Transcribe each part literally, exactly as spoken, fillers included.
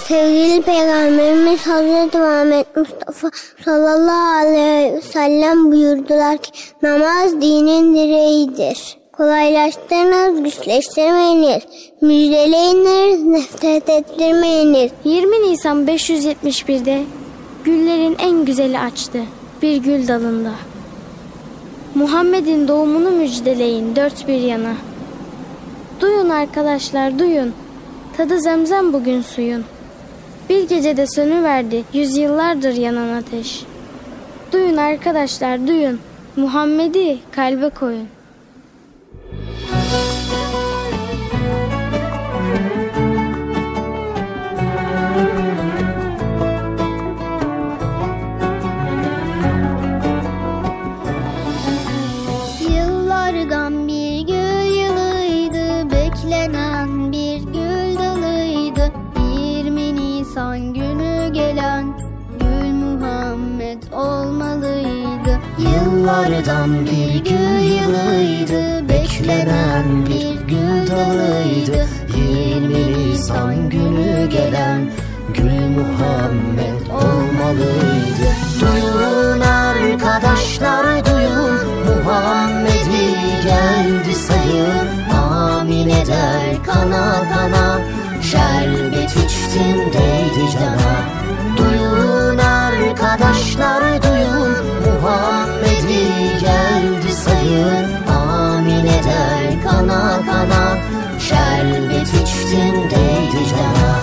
Sevgili Peygamberimiz Hazreti Muhammed Mustafa sallallahu aleyhi ve sellem buyurdular ki namaz dinin direğidir. Kolaylaştırınız, güçleştirmeyiniz. Müjdeleyiniz, nefret ettirmeyiniz. yirmi Nisan beş yüz yetmiş bir'de güllerin en güzeli açtı bir gül dalında. Muhammed'in doğumunu müjdeleyin dört bir yana. Duyun arkadaşlar duyun, tadı zemzem bugün suyun. Bir gecede sönüverdi yüzyıllardır yanan ateş. Duyun arkadaşlar duyun, Muhammed'i kalbe koyun. Yıllardan bir gül yılıydı, beklenen bir gül dalıydı. yirmi Nisan günü gelen gül Muhammed olmalıydı. Yıllardan bir gül yılıydı, beklenen bir gül dalıydı. yirmi Nisan günü gelen gül Muhammed olmalıydı. Duyun arkadaşlar duyun, Muhammed'i geldi sayın. Amin eder kana kana, şerbet içtim değdi cana. Duyun arkadaşlar duyun, Muhammed'i geldi sayın. Amin eder kana kana, şerbet içtim değdi cana.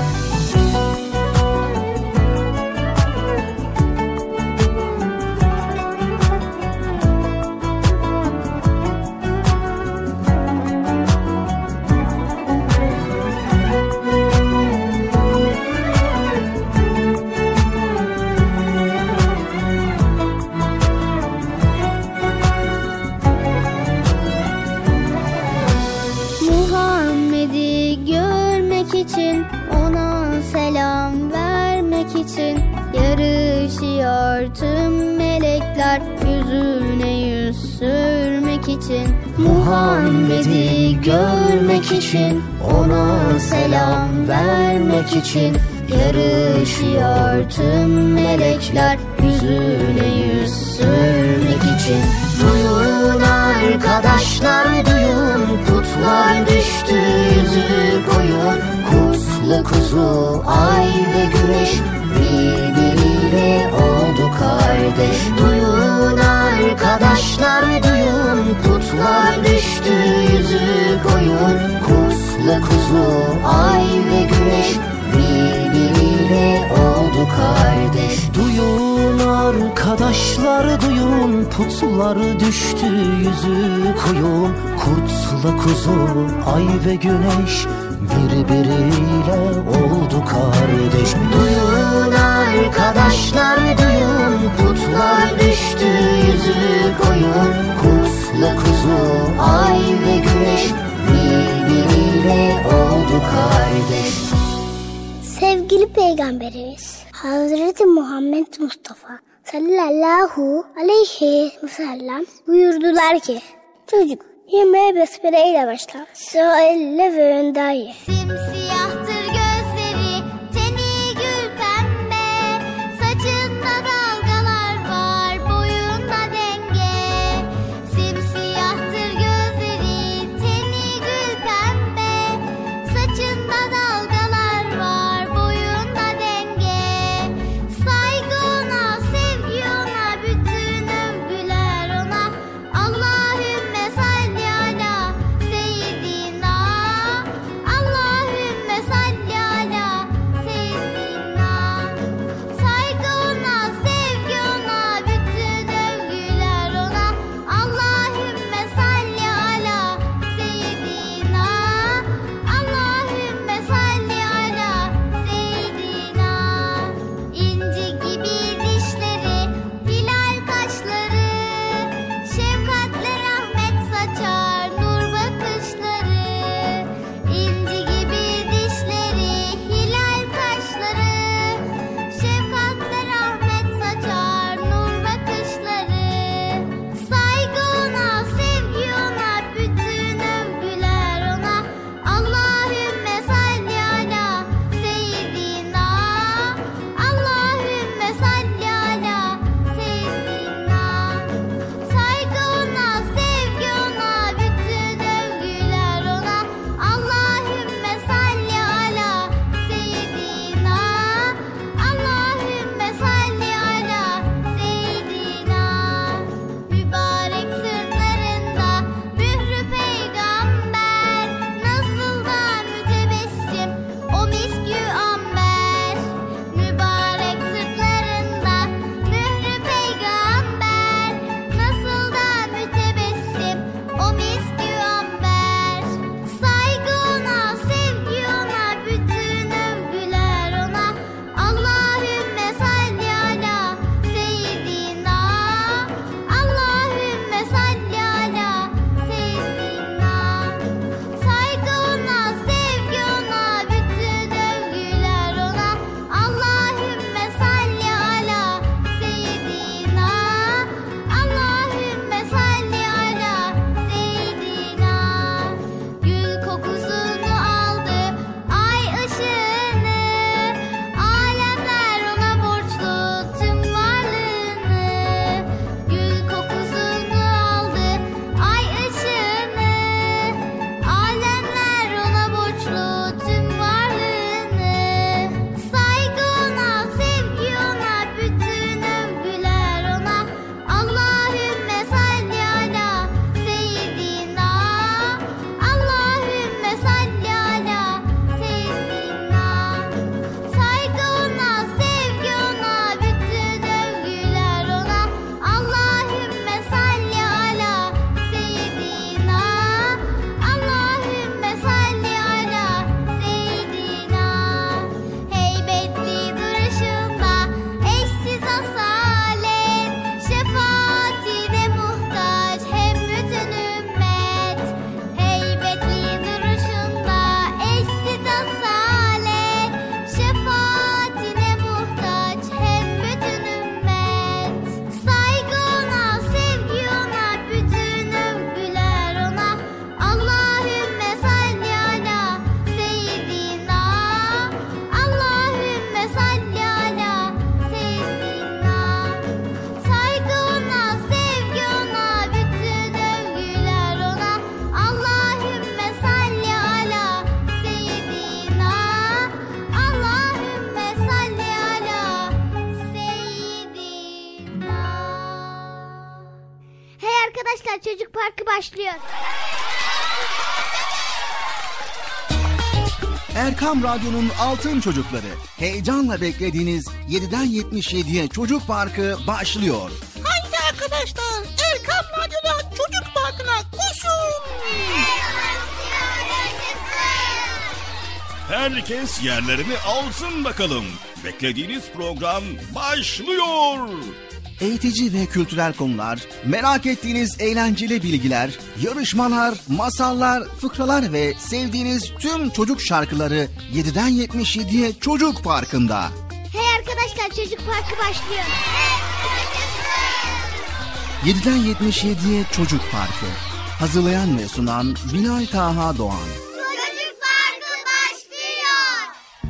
Muhammed'i görmek için, ona selam vermek için yarışıyor tüm melekler, yüzüne yüz sürmek için. Muhammed'i görmek için, ona selam vermek için yarışıyor tüm melekler, yüzüne yüz sürmek için. Duyun arkadaşlar duyun, putlar düştü yüzü koyun. Kutlu kuzu, ay ve güneş birbiriyle oldu kardeş. Duyun arkadaşlar duyun, putlar düştü yüzü koyun. Kutlu kuzu, ay ve güneş birbiriyle oldu kardeş. Duyun arkadaşlar duyun, putlar düştü yüzü koyun. Kurtla kuzu, ay ve güneş birbiriyle oldu kardeş. Duyun arkadaşlar duyun, putlar düştü yüzü koyun. Kurtla kuzu, ay ve güneş birbiriyle oldu kardeş. Sevgili Peygamberimiz Hazreti Muhammed Mustafa sallallahu aleyhi ve sellem buyurdular ki çocuk yemeğe besmele ile başla, söyle ve önden ye. Simsiyahtır gözleri, teni gül pembe, saçında dalgalar var, boyunda denge. Simsiyahtır gözleri, teni gül pembe, saçında dalgalar var, boyunda denge. Saygı ona, sevgi ona, bütün övgüler ona. Allahümme salli ala seyyidina, Allahümme salli başlıyor. Erkam Radyo'nun Altın Çocukları. Heyecanla beklediğiniz yediden yetmiş yediye Çocuk Parkı başlıyor. Haydi arkadaşlar, Erkam Radyo'da Çocuk Parkı'na koşun. Herkes yerlerini alsın bakalım. Beklediğiniz program başlıyor. Eğitici ve kültürel konular, merak ettiğiniz eğlenceli bilgiler, yarışmalar, masallar, fıkralar ve sevdiğiniz tüm çocuk şarkıları yediden yetmiş yediye Çocuk Parkı'nda. Hey arkadaşlar, Çocuk Parkı başlıyor. yediden yetmiş yediye Çocuk Parkı. Hazırlayan ve sunan Bilal Taha Doğan. Çocuk Parkı başlıyor.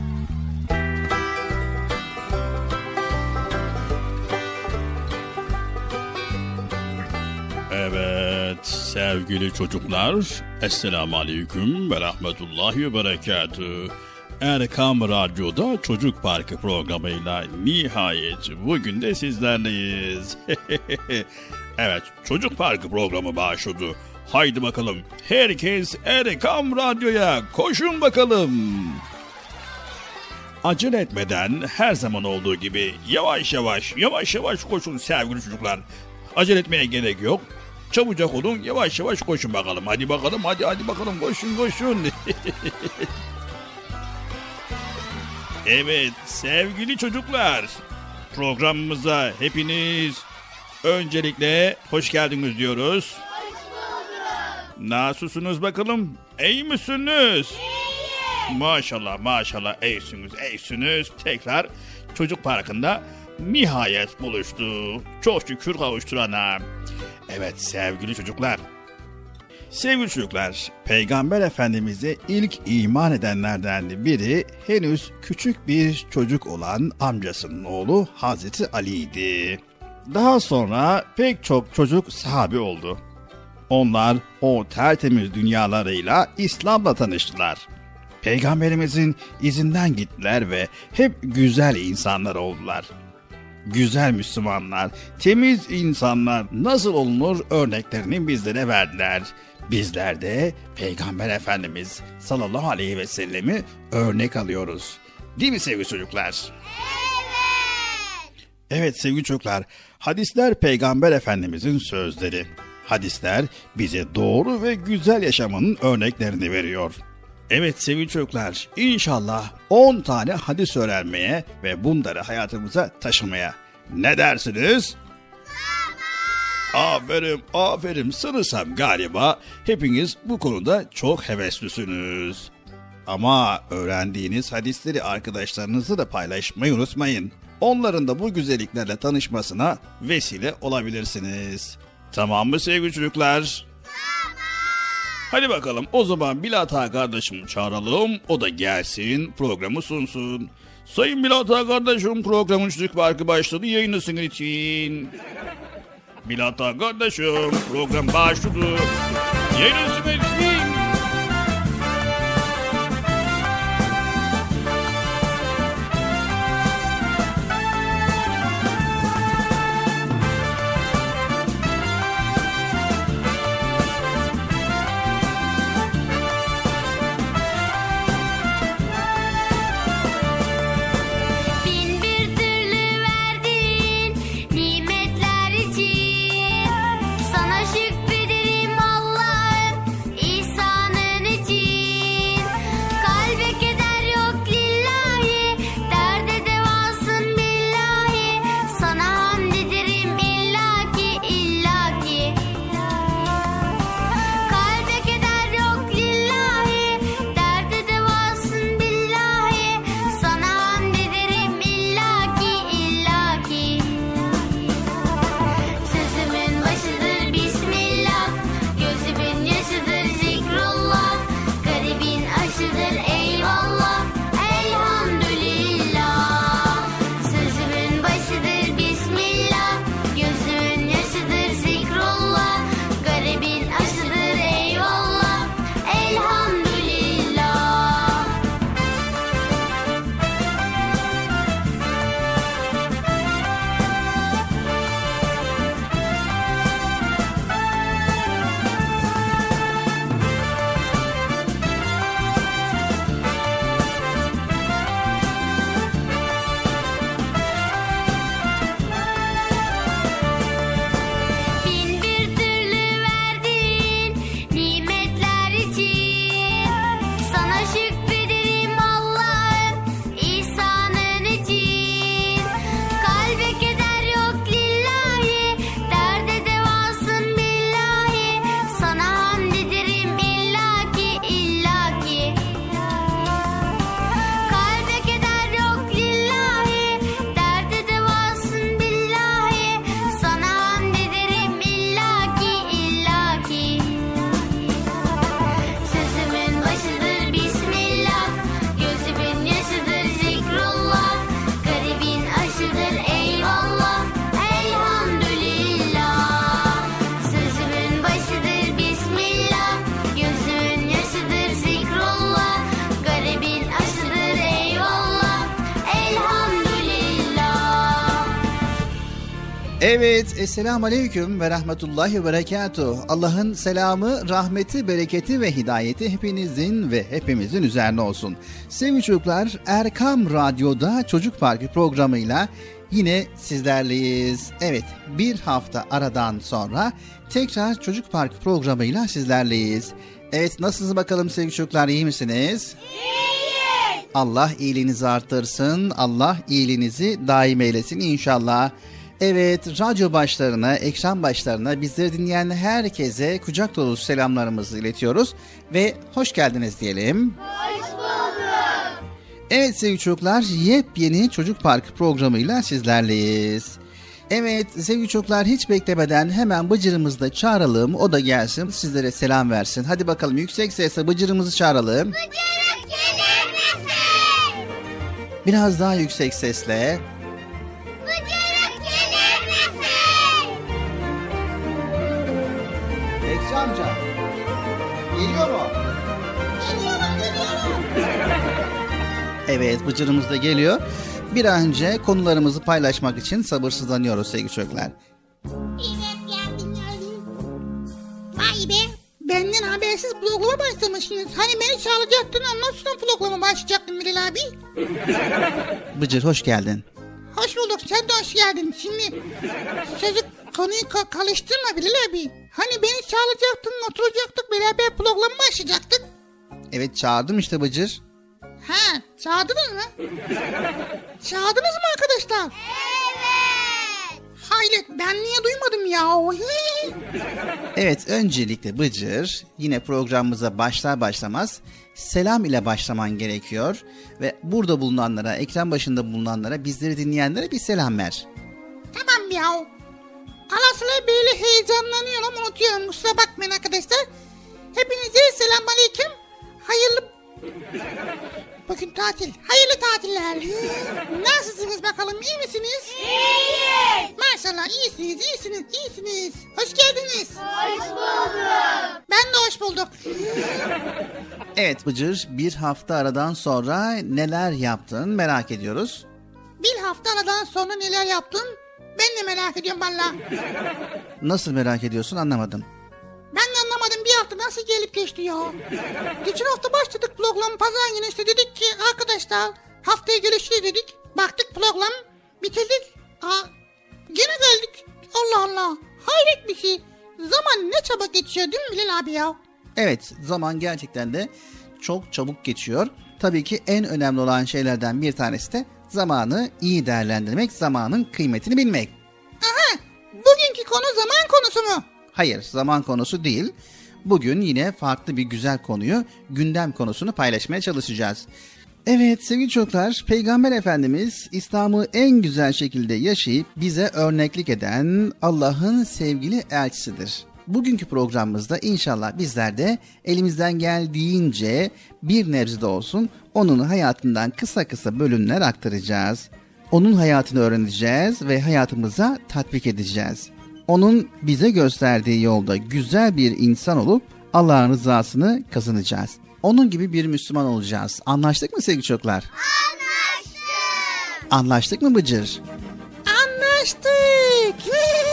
Evet sevgili çocuklar, Esselamu Aleyküm ve Rahmetullahi ve Berekatühü. Erkam Radyo'da Çocuk Parkı programıyla nihayet bugün de sizlerleyiz. Evet, Çocuk Parkı programı başladı. Haydi bakalım, herkes Erkam Radyo'ya koşun bakalım. Acele etmeden her zaman olduğu gibi yavaş yavaş, yavaş yavaş koşun sevgili çocuklar. Acele etmeye gerek yok. Çabucak olun, yavaş yavaş koşun bakalım. Hadi bakalım, hadi hadi bakalım, koşun koşun. Evet sevgili çocuklar, programımıza hepiniz öncelikle hoş geldiniz diyoruz. Hoş bulduk. Nasılsınız bakalım? İyi misiniz? İyiyim. Maşallah maşallah iyisiniz iyisiniz. Tekrar Çocuk Parkı'nda nihayet buluştuk. Çok şükür kavuşturana. Evet sevgili çocuklar. Sevgili çocuklar, Peygamber Efendimiz'e ilk iman edenlerden biri henüz küçük bir çocuk olan amcasının oğlu Hazreti Ali'ydi. Daha sonra pek çok çocuk sahabe oldu. Onlar o tertemiz dünyalarıyla İslam'la tanıştılar. Peygamberimizin izinden gittiler ve hep güzel insanlar oldular. Güzel Müslümanlar, temiz insanlar nasıl olunur örneklerini bizlere verdiler. Bizler de Peygamber Efendimiz sallallahu aleyhi ve sellemi örnek alıyoruz. Değil mi sevgili çocuklar? Evet. Evet sevgili çocuklar, hadisler Peygamber Efendimizin sözleri. Hadisler bize doğru ve güzel yaşamanın örneklerini veriyor. Evet sevgili çocuklar, inşallah on tane hadis öğrenmeye ve bunları hayatımıza taşımaya. Ne dersiniz? Aferin, aferin. Sanırsam galiba hepiniz bu konuda çok heveslüsünüz. Ama öğrendiğiniz hadisleri arkadaşlarınızla da paylaşmayı unutmayın. Onların da bu güzelliklerle tanışmasına vesile olabilirsiniz. Tamam mı sevgili çocuklar? Tamam. Hadi bakalım o zaman Bilal Taha kardeşimi çağıralım. O da gelsin, programı sunsun. Sayın Bilal Taha kardeşim, programın Çocuk Parkı başladı. Yayınlasın için. Bilal Taha kardeşim, program başladı. Yayınlasın için. Bin bir türlü verdiğin nimetler için sana şükrederim Allah'ım. Evet, esselamu aleyküm ve rahmetullahi ve berekatuhu. Allah'ın selamı, rahmeti, bereketi ve hidayeti hepinizin ve hepimizin üzerine olsun. Sevgili çocuklar, Erkam Radyo'da Çocuk Parkı programıyla yine sizlerleyiz. Evet, bir hafta aradan sonra tekrar Çocuk Parkı programıyla sizlerleyiz. Evet, nasılsınız bakalım sevgili çocuklar, iyi misiniz? İyiyiz. Allah iyiliğinizi artırsın, Allah iyiliğinizi daim eylesin inşallah. Evet, radyo başlarına, ekran başlarına bizleri dinleyen herkese kucak dolusu selamlarımızı iletiyoruz ve hoş geldiniz diyelim. Hoş bulduk. Evet sevgili çocuklar, yepyeni Çocuk Parkı programıyla sizlerleyiz. Evet sevgili çocuklar, hiç beklemeden hemen Bıcır'ımızı da çağıralım, o da gelsin sizlere selam versin. Hadi bakalım yüksek sesle Bıcır'ımızı çağıralım. Bıcırık gelir misin? Biraz daha yüksek sesle. Bekçi amca, geliyor mu? Geliyorum, geliyorum. Evet, Bıcır'ımız da geliyor. Bir an önce konularımızı paylaşmak için sabırsızlanıyoruz sevgili çocuklar. Evet, geldim geldim. Vay be, benden habersiz programa başlamışsınız. Hani beni çağıracaktın, ondan sonra programa başlayacaktın Bilal abi. Bıcır hoş geldin. Hoş bulduk, sen de hoş geldin. Şimdi sözü konuyu ka- kalıştırma Bilal abi. Hani beni çağıracaktın, oturacaktık, beraber programa başlayacaktık. Evet, çağırdım işte Bıcır. Ha, çağırdınız mı? Çağırdınız mı arkadaşlar? Evet. Hayret, ben niye duymadım ya? Evet, öncelikle Bıcır, yine programımıza başlar başlamaz selam ile başlaman gerekiyor. Ve burada bulunanlara, ekran başında bulunanlara, bizleri dinleyenlere bir selam ver. Tamam ya. Ara sıra böyle heyecanlanıyorum, unutuyorum. Kusura bakmayın arkadaşlar. Hepinize selamünaleyküm. Hayırlı... Bugün tatil. Hayırlı tatiller. Nasılsınız bakalım, iyi misiniz? İyiyiz. Maşallah iyisiniz, iyisiniz, iyisiniz. Hoş geldiniz. Hoş bulduk. Ben de hoş bulduk. Evet Bıcır, bir hafta aradan sonra neler yaptın merak ediyoruz. Bir hafta aradan sonra neler yaptın? Ben de merak ediyorum valla. Nasıl merak ediyorsun, anlamadım. Ben de anlamadım, bir hafta nasıl gelip geçti ya. Geçen hafta başladık programı, pazar günü işte dedik ki arkadaşlar haftaya görüşürüz dedik. Baktık program bitirdik. Aa, gene geldik. Allah Allah, hayret bir şey. Zaman ne çabuk geçiyor değil mi Bilal abi ya? Evet, zaman gerçekten de çok çabuk geçiyor. Tabii ki en önemli olan şeylerden bir tanesi de zamanı iyi değerlendirmek, zamanın kıymetini bilmek. Aha, bugünkü konu zaman konusu mu? Hayır, zaman konusu değil. Bugün yine farklı bir güzel konuyu, gündem konusunu paylaşmaya çalışacağız. Evet sevgili çocuklar, Peygamber Efendimiz İslam'ı en güzel şekilde yaşayıp bize örneklik eden Allah'ın sevgili elçisidir. Bugünkü programımızda inşallah bizler de elimizden geldiğince bir nebze de olsun onun hayatından kısa kısa bölümler aktaracağız. Onun hayatını öğreneceğiz ve hayatımıza tatbik edeceğiz. Onun bize gösterdiği yolda güzel bir insan olup Allah'ın rızasını kazanacağız. Onun gibi bir Müslüman olacağız. Anlaştık mı sevgili çocuklar? Anlaştık. Anlaştık mı Bıcır? Anlaştık.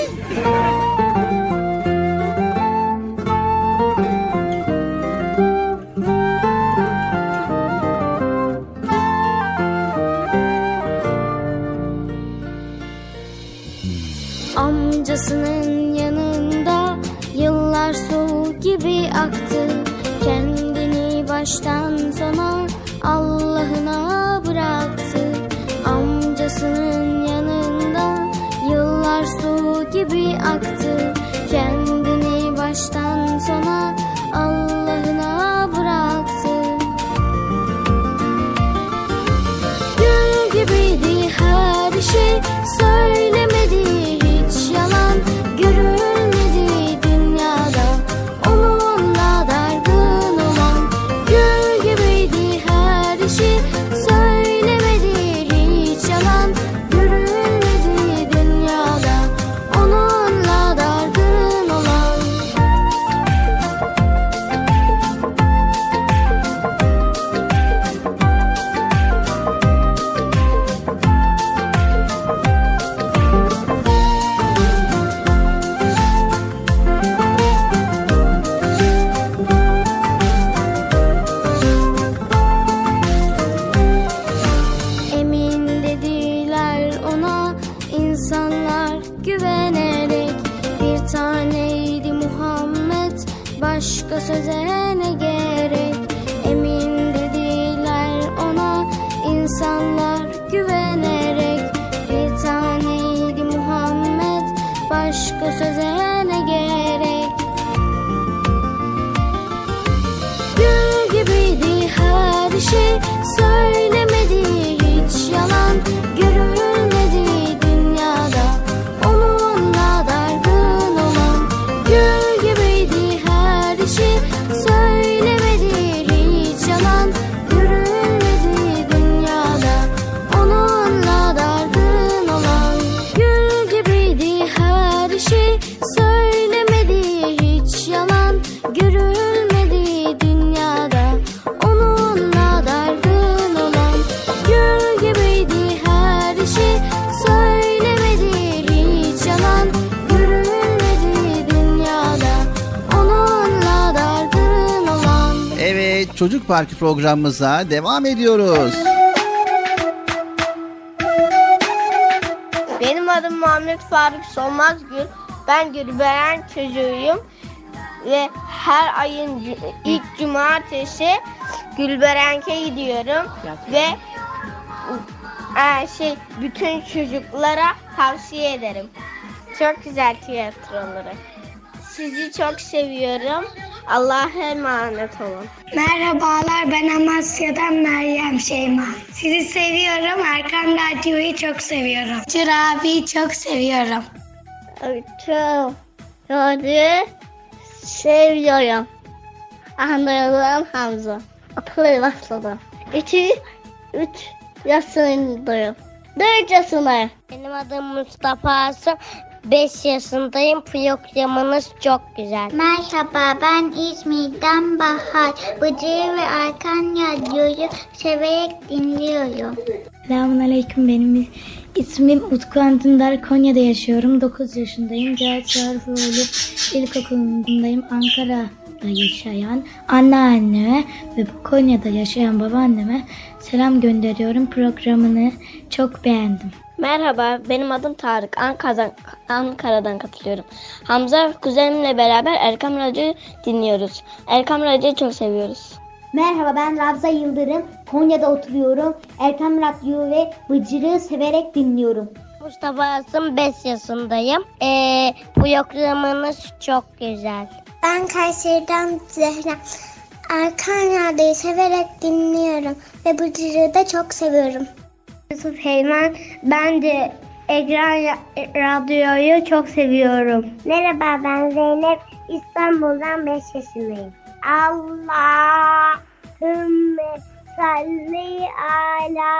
Amcasının yanında yıllar su gibi aktı. Kendini baştan sona Allah'ına bıraktı. Amcasının yanında yıllar su gibi aktı. Kendini baştan sona Allah'ına bıraktı. Gül gibiydi her şey, söylemedi hiç yalan, görülmedi dünyada onunla dargın olan. Gül gibiydi her şey, söylemedi hiç yalan, görülmedi dünyada onunla dargın olan. her şey söylemedi hiç yalan görülmedi dünyada onunla dargın olan gül gibiydi her şey söylemedi hiç yalan görülmedi dünyada onunla dargın olan gül gibiydi her şey söylemedi hiç yalan görülmedi dünyada onunla dargın olan gül gibiydi her şey söylemedi hiç yalan görülmedi dünyada onunla dargın olan. Evet, Çocuk Parkı programımıza devam ediyoruz. Benim adım Muhammed Faruk Solmazgül. Ben Gülberen çocuğuyum. Ve her ayın cu- ilk cumartesi Gülberenk'e gidiyorum. Ve e, şey bütün çocuklara tavsiye ederim. Çok güzel tiyatroları. Sizi çok seviyorum. Allah'a emanet olun. Merhabalar, ben Amasya'dan Meryem Şeyma. Sizi seviyorum. Erkan Radyo'yu çok seviyorum. Cır abiyi çok seviyorum. Çok çok seviyorum. Anladım Hamza. Okula başladım. İki, üç yaşındayım. Dört yaşındayım. Benim adım Mustafa Asım. beş yaşındayım. Programınız çok güzel. Merhaba, ben İzmir'den Bahar. Bıcır ve Erkan Radyo'yu severek dinliyorum. Selamünaleyküm, benim ismim Utku Antındar, Konya'da yaşıyorum. dokuz yaşındayım. Cihat Çağrıoğlu İlkokulu'ndayım. Ankara'da yaşayan anneanneme ve bu Konya'da yaşayan babaanneme selam gönderiyorum. Programını çok beğendim. Merhaba, benim adım Tarık. Ankara'dan, Ankara'dan katılıyorum. Hamza kuzenimle beraber Erkam Radyo'yu dinliyoruz. Erkam Radyo'yu çok seviyoruz. Merhaba, ben Ravza Yıldırım. Konya'da oturuyorum. Erkam Radyo ve Bıcır'ı severek dinliyorum. Mustafa Asım, beş yaşındayım. Ee, programınız çok güzel. Ben Kayseri'den Zehra. Erkan Radyo'yu severek dinliyorum ve Bıcır'ı da çok seviyorum. Yusuf Heyman, ben de Ekran Radyo'yu çok seviyorum. Merhaba, ben Zeynep. İstanbul'dan beş yaşındayım. Allahümme salli ala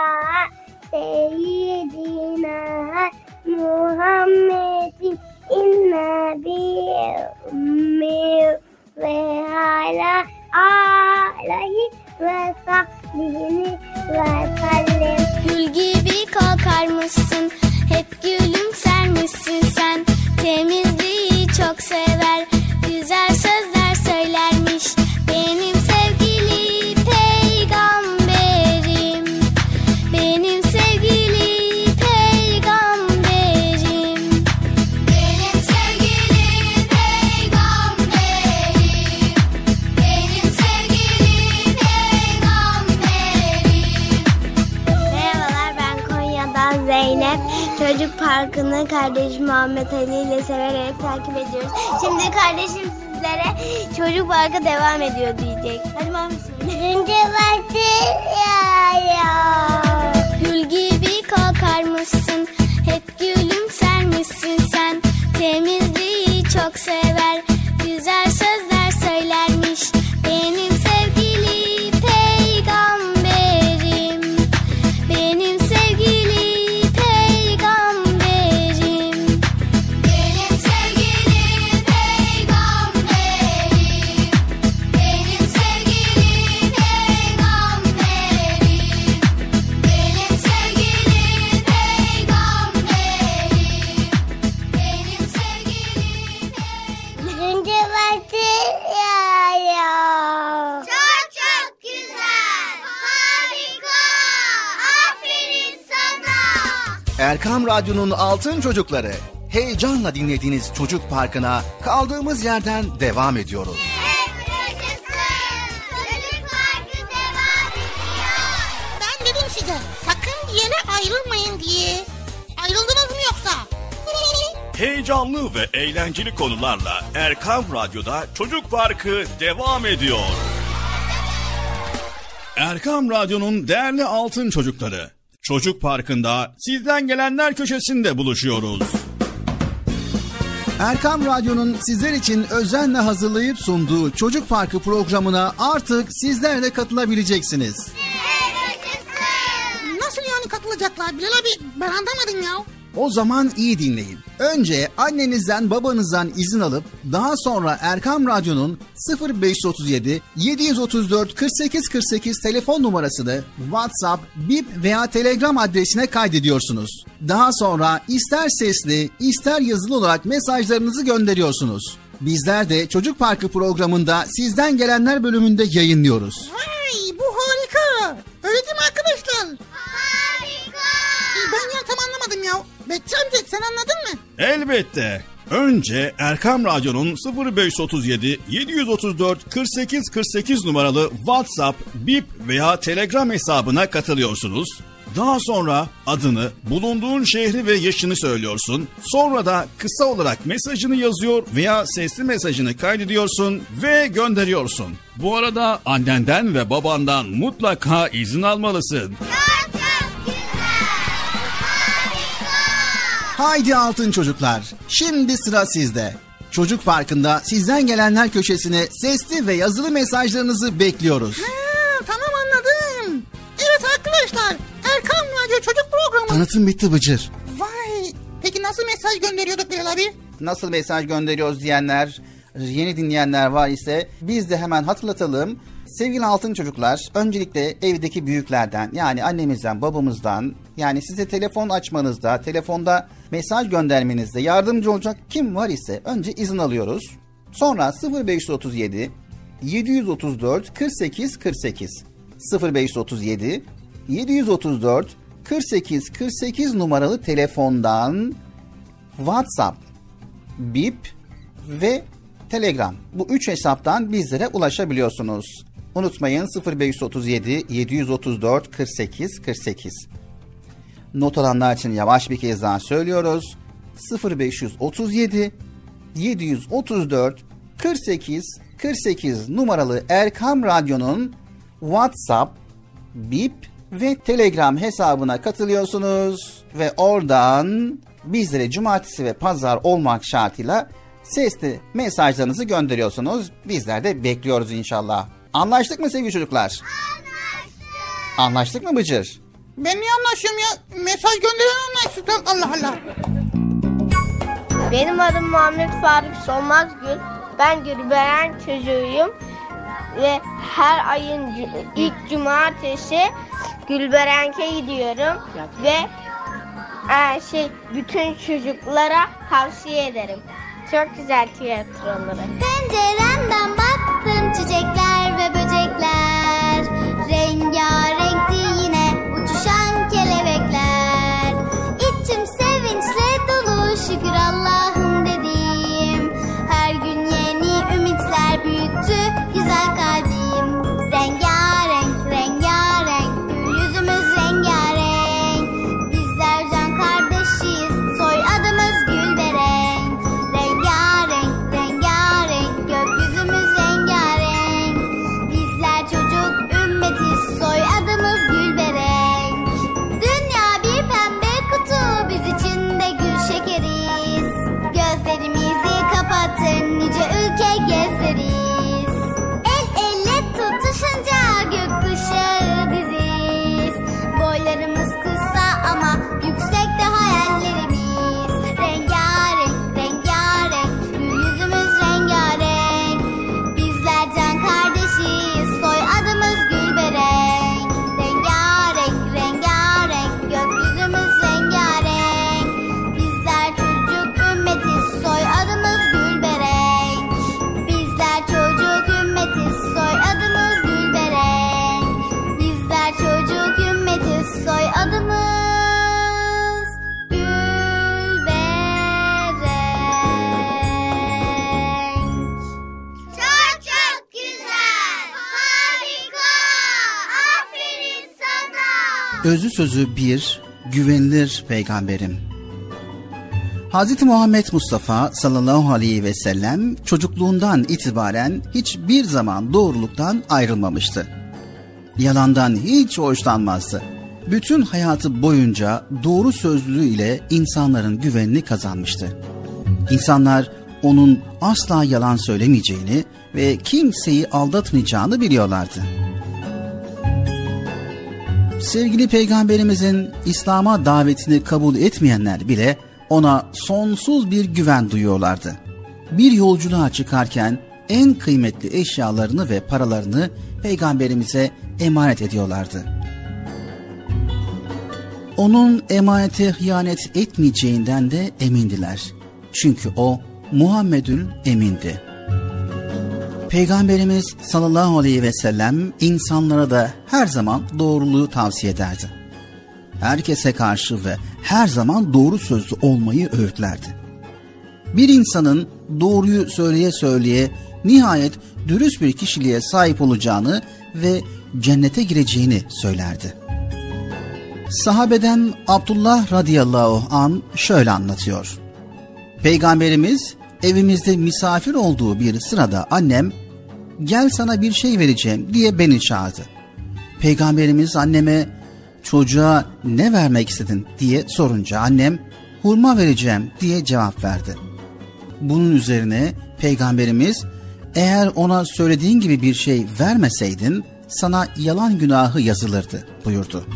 seyyidina Muhammedin innebi ummi ve ala aleyhi ve sahbihi ve sellem. Gül gibi kokarmışsın, hep gülümsermişsin sen. Temizliği çok sever, güzel sözler söylermiş. Benim sevgili peygamberim, benim sevgili peygamberim, benim sevgili peygamberim, benim sevgili peygamberim. Merhabalar, ben Konya'dan Zeynep. Çocuk Parkı'nı kardeşim Muhammed Ali ile severek takip ediyoruz. Şimdi kardeşim sizlere Çocuk Parkı devam ediyor diyecek. Hadi Muhammed söyle. Birinci vakti ya ya. Gül gibi kokarmışsın, hep gülümsermişsin sen. Temizliği çok sever, güzel sözler söylermiş. Benim sevgili peygamberim, benim sevgili peygamberim, benim sevgili peygamberim, benim sevgili peygamberim, benim sevgili peygamberim, benim sevgili Birinci vakti ya ya. Çok çok güzel. Harika. Aferin sana. Erkam Radyo'nun Altın Çocukları. Heyecanla dinlediğiniz Çocuk Parkı'na kaldığımız yerden devam ediyoruz. Çocuk Parkı devam ediyor. Ben dedim size sakın bir yere ayrılmayın diye. Ayrıldınız mı yoksa? Heyecanlı ve eğlenceli konularla Erkam Radyo'da Çocuk Parkı devam ediyor. Erkam Radyo'nun değerli altın çocukları, Çocuk Parkı'nda sizden gelenler köşesinde buluşuyoruz. Erkam Radyo'nun sizler için özenle hazırlayıp sunduğu Çocuk Parkı programına artık sizler de katılabileceksiniz. Nasıl yani katılacaklar Bilal abi? Ben anlamadım ya. O zaman iyi dinleyin. Önce annenizden babanızdan izin alıp daha sonra Erkam Radyo'nun sıfır beş otuz yedi yedi otuz dört kırk sekiz kırk sekiz telefon numarasını WhatsApp, Bip veya Telegram adresine kaydediyorsunuz. Daha sonra ister sesli ister yazılı olarak mesajlarınızı gönderiyorsunuz. Bizler de Çocuk Parkı programında sizden gelenler bölümünde yayınlıyoruz. Vay, bu harika. Öyle değil mi arkadaşlar? Harika. Ben ya tam anlamadım ya. Bekçi amca sen anladın mı? Elbette. Önce Erkam Radyo'nun sıfır beş otuz yedi yedi otuz dört kırk sekiz kırk sekiz numaralı WhatsApp, Bip veya Telegram hesabına katılıyorsunuz. Daha sonra adını, bulunduğun şehri ve yaşını söylüyorsun. Sonra da kısa olarak mesajını yazıyor veya sesli mesajını kaydediyorsun ve gönderiyorsun. Bu arada annenden ve babandan mutlaka izin almalısın. Haydi altın çocuklar, şimdi sıra sizde. Çocuk Parkı'nda sizden gelenler köşesine sesli ve yazılı mesajlarınızı bekliyoruz. Ha, tamam anladım. Evet arkadaşlar, Erkam Radyo Çocuk Programı. Tanıtım bitti Bıcır. Vay, peki nasıl mesaj gönderiyorduk Bilal abi? Nasıl mesaj gönderiyoruz diyenler, yeni dinleyenler var ise biz de hemen hatırlatalım. Sevgili altın çocuklar, öncelikle evdeki büyüklerden, yani annemizden, babamızdan, yani size telefon açmanızda, telefonda mesaj göndermenizde yardımcı olacak kim var ise önce izin alıyoruz. Sonra sıfır beş otuz yedi yedi otuz dört kırk sekiz kırk sekiz sıfır beş otuz yedi yedi otuz dört kırk sekiz kırk sekiz numaralı telefondan WhatsApp, Bip ve Telegram, bu üç hesaptan bizlere ulaşabiliyorsunuz. Unutmayın, sıfır beş otuz yedi yedi otuz dört kırk sekiz kırk sekiz. Not alanlar için yavaş bir kez daha söylüyoruz. sıfır beş otuz yedi yedi otuz dört kırk sekiz kırk sekiz numaralı Erkam Radyo'nun WhatsApp, Bip ve Telegram hesabına katılıyorsunuz ve oradan bizlere cumartesi ve pazar olmak şartıyla sesli mesajlarınızı gönderiyorsunuz. Bizler de bekliyoruz inşallah. Anlaştık mı sevgili çocuklar? Anlaştık. Anlaştık mı Bıcır? Ben niye anlaşıyorum ya? Mesaj gönderen anlaştık. Allah Allah. Benim adım Muhammed Faruk Solmazgül. Ben Gülberen çocuğuyum. Ve her ayın ilk cumartesi Gülberenk'e gidiyorum. Ve e, şey bütün çocuklara tavsiye ederim. Çok güzel tiyatroları. Penceremden baktım, çiçekler ve böcekler. Rengarenkti yine uçuşan kelebekler. İçim sevinçle dolu, şükür Allah'ım dedim. Her gün yeni ümitler büyüttü güzel kalbim. Rengarenk, rengarenk, gül yüzümüz rengarenk. Bizler can kardeşiz, soyadımız Gülberenk. Rengarenk, rengarenk, gökyüzümüz rengarenk. Bizler çocuk ümmetiz, soyadımız Gülberenk. Dünya bir pembe kutu, biz içinde gül şekeriz. Gözlerimizi kapatın, nice ülke gezeriz. El elle tutuşunca gökkuşağı biziz. Boylarımız kısa ama yüksekte hayallerimiz. Rengarenk, rengarenk, gül yüzümüz rengarenk. Bizler can kardeşiz, soyadımız Gülberenk. Rengarenk, rengarenk, gökyüzümüz rengarenk. Bizler çocuk ümmetiz, soyadımız Gülberenk. Bizler çocuk ümmetiz, soyadımız Gülberenk. Bizler çocuk ümmetiz, soyadımız Gülberenk. Çok çok güzel. Harika. Aferin sana. Özü sözü bir, güvenilir peygamberim. Hazreti Muhammed Mustafa sallallahu aleyhi ve sellem çocukluğundan itibaren hiçbir zaman doğruluktan ayrılmamıştı. yalandan hiç hoşlanmazdı. Bütün hayatı boyunca doğru sözlülüğü ile insanların güvenini kazanmıştı. İnsanlar onun asla yalan söylemeyeceğini ve kimseyi aldatmayacağını biliyorlardı. Sevgili Peygamberimizin İslam'a davetini kabul etmeyenler bile ona sonsuz bir güven duyuyorlardı. Bir yolculuğa çıkarken en kıymetli eşyalarını ve paralarını Peygamberimize emanet ediyorlardı. Onun emanete hıyanet etmeyeceğinden de emindiler. Çünkü o Muhammedül Emin'di. Peygamberimiz sallallahu aleyhi ve sellem insanlara da her zaman doğruluğu tavsiye ederdi. Herkese karşı ve her zaman doğru sözlü olmayı öğütlerdi. Bir insanın doğruyu söyleye söyleye nihayet dürüst bir kişiliğe sahip olacağını ve cennete gireceğini söylerdi. Sahabeden Abdullah radıyallahu an şöyle anlatıyor. Peygamberimiz evimizde misafir olduğu bir sırada annem gel sana bir şey vereceğim diye beni çağırdı. Peygamberimiz anneme çocuğa ne vermek istedin diye sorunca annem hurma vereceğim diye cevap verdi. Bunun üzerine Peygamberimiz eğer ona söylediğin gibi bir şey vermeseydin sana yalan günahı yazılırdı buyurdu.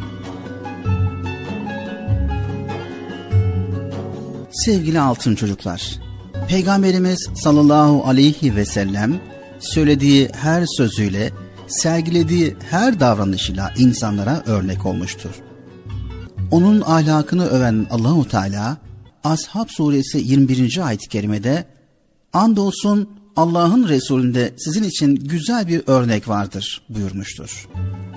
Sevgili altın çocuklar, Peygamberimiz sallallahu aleyhi ve sellem söylediği her sözüyle, sergilediği her davranışıyla insanlara örnek olmuştur. Onun ahlakını öven Allahu Teala Ashab suresi yirmi birinci ayet-i kerimede andolsun Allah'ın Resulünde sizin için güzel bir örnek vardır buyurmuştur.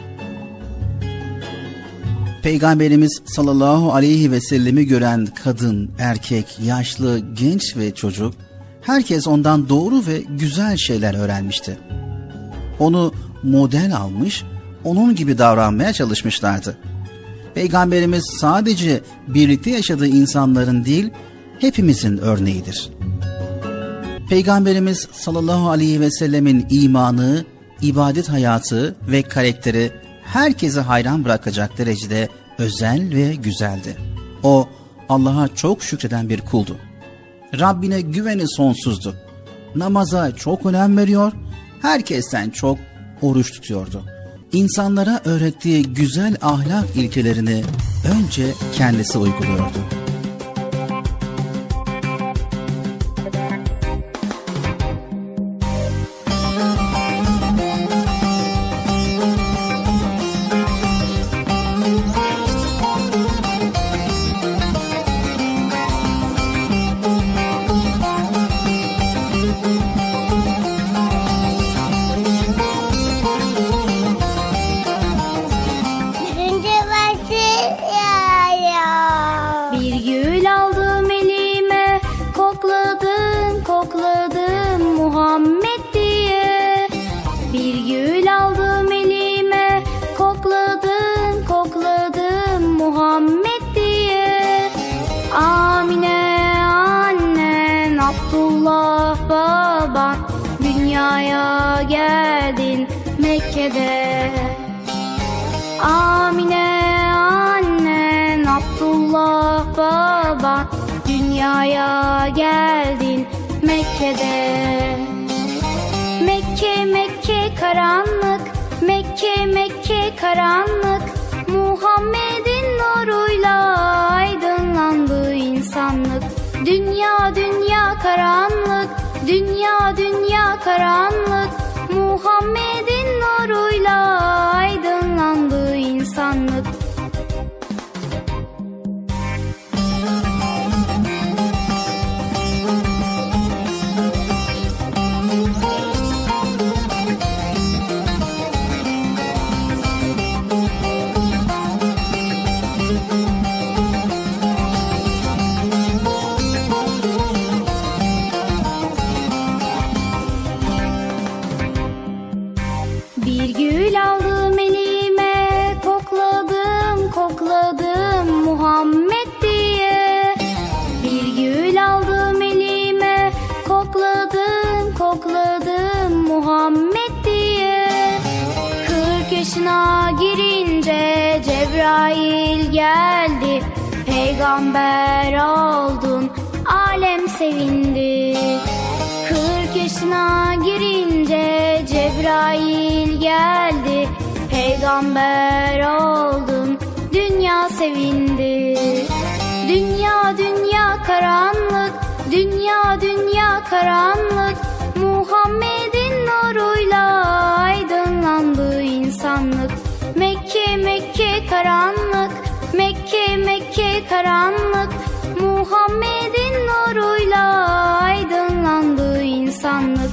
Peygamberimiz sallallahu aleyhi ve sellemi gören kadın, erkek, yaşlı, genç ve çocuk herkes ondan doğru ve güzel şeyler öğrenmişti. Onu model almış, onun gibi davranmaya çalışmışlardı. Peygamberimiz sadece birlikte yaşadığı insanların değil, hepimizin örneğidir. Peygamberimiz sallallahu aleyhi ve sellemin imanı, ibadet hayatı ve karakteri herkese hayran bırakacak derecede özel ve güzeldi. O Allah'a çok şükreden bir kuldu. Rabbine güveni sonsuzdu. Namaza çok önem veriyor, herkesten çok oruç tutuyordu. İnsanlara öğrettiği güzel ahlak ilkelerini önce kendisi uyguluyordu. Dünyaya geldin Mekke'de. Amine annen, Abdullah baban, dünyaya geldin Mekke'de. Mekke Mekke karanlık, Mekke Mekke karanlık, Muhammed'in nuruyla aydınlandı insanlık. Dünya dünya karanlık, dünya dünya karanlık, Muhammed'in nuruyla aydınlandı insanlık. Bir gül aldım elime, kokladım kokladım Muhammed diye. Bir gül aldım elime, kokladım kokladım Muhammed diye. Kırk yaşına girince Cebrail geldi. Peygamber oldun, alem sevindi. Kırk yaşına girince Cebrail geldi. Peygamber oldun, dünya sevindi. Dünya dünya karanlık, dünya dünya karanlık. Muhammed'in nuruyla aydınlandı insanlık. Mekke Mekke karanlık, Mekke Mekke karanlık. Muhammed'in nuruyla aydınlandı insanlık.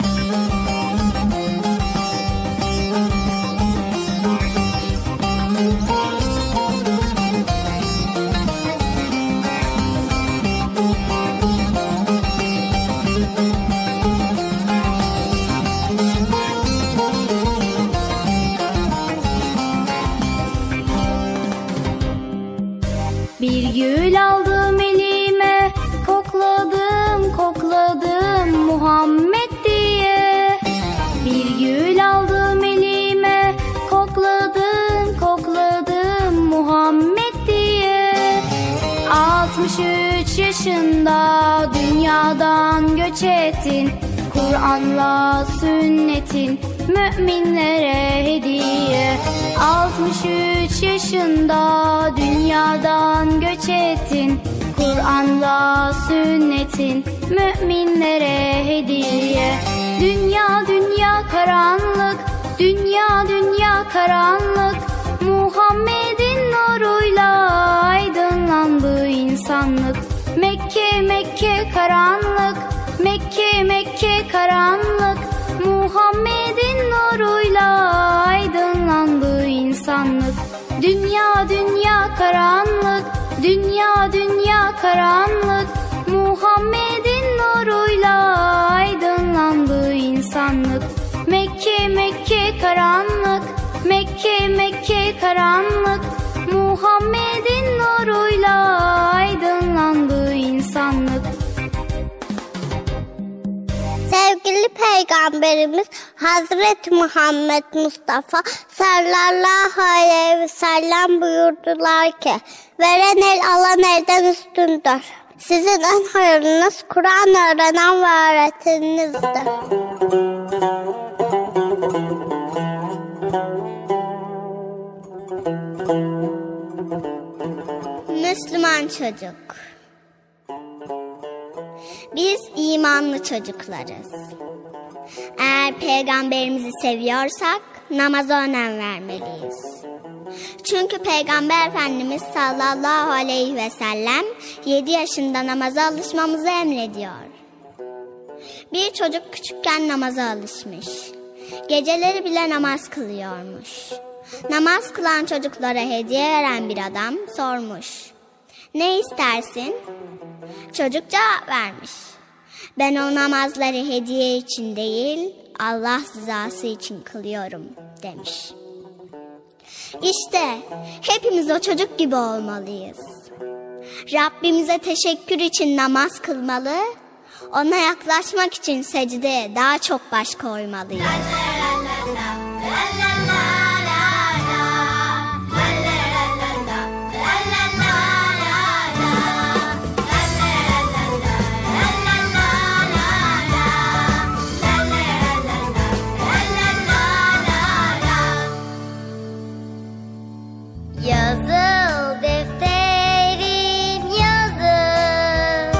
Bir gül aldım elime, kokladım kokladım Muhammed diye. Bir gül aldım elime, kokladım kokladım Muhammed diye. altmış üç yaşında dünyadan göç ettin. Kur'an'la sünnetin müminlere hediye. altmış üç yaşında dünyadan göç ettin. Kur'an'la sünnetin müminlere hediye. Dünya dünya karanlık, dünya dünya karanlık. Muhammed'in nuruyla aydınlandı insanlık. Mekke Mekke karanlık, Mekke Mekke karanlık. Muhammed'in nuruyla aydınlandı insanlık. Dünya dünya karanlık, dünya dünya karanlık. Muhammed'in nuruyla aydınlandı insanlık. Mekke Mekke karanlık, Mekke Mekke karanlık. Muhammed'in nuruyla aydınlandı insanlık. Sevgili Peygamberimiz Hazreti Muhammed Mustafa sallallahu aleyhi ve sellem buyurdular ki, veren el alan elden üstündür. Sizin en hayırlınız Kur'an öğrenen ve öğreteninizdir. Müslüman çocuk. Biz imanlı çocuklarız. Eğer Peygamberimizi seviyorsak namaza önem vermeliyiz. Çünkü Peygamber Efendimiz sallallahu aleyhi ve sellem yedi yaşında namaza alışmamızı emrediyor. Bir çocuk küçükken namaza alışmış. Geceleri bile namaz kılıyormuş. Namaz kılan çocuklara hediye veren bir adam sormuş. Ne istersin? Çocuk cevap vermiş. Ben o namazları hediye için değil, Allah rızası için kılıyorum demiş. İşte hepimiz o çocuk gibi olmalıyız. Rabbimize teşekkür için namaz kılmalı, ona yaklaşmak için secdeye daha çok baş koymalıyız. Yazıl defterin yazı,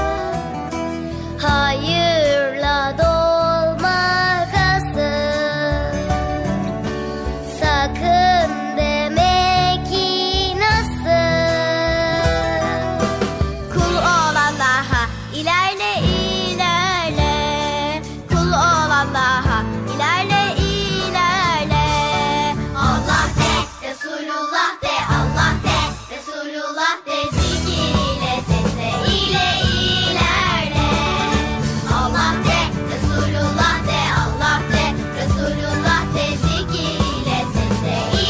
hayırla dolmakası. Sakın deme ki nasıl. Kul ol Allah'a ilerle ilerle. Kul ol Allah'a ilerle ilerle. Allah de, Resulullah de. Allah de, Resulullah de, zikir ile secde ile ilerle. Allah de, Resulullah de, Allah de, Resulullah de, zikir ile secde ile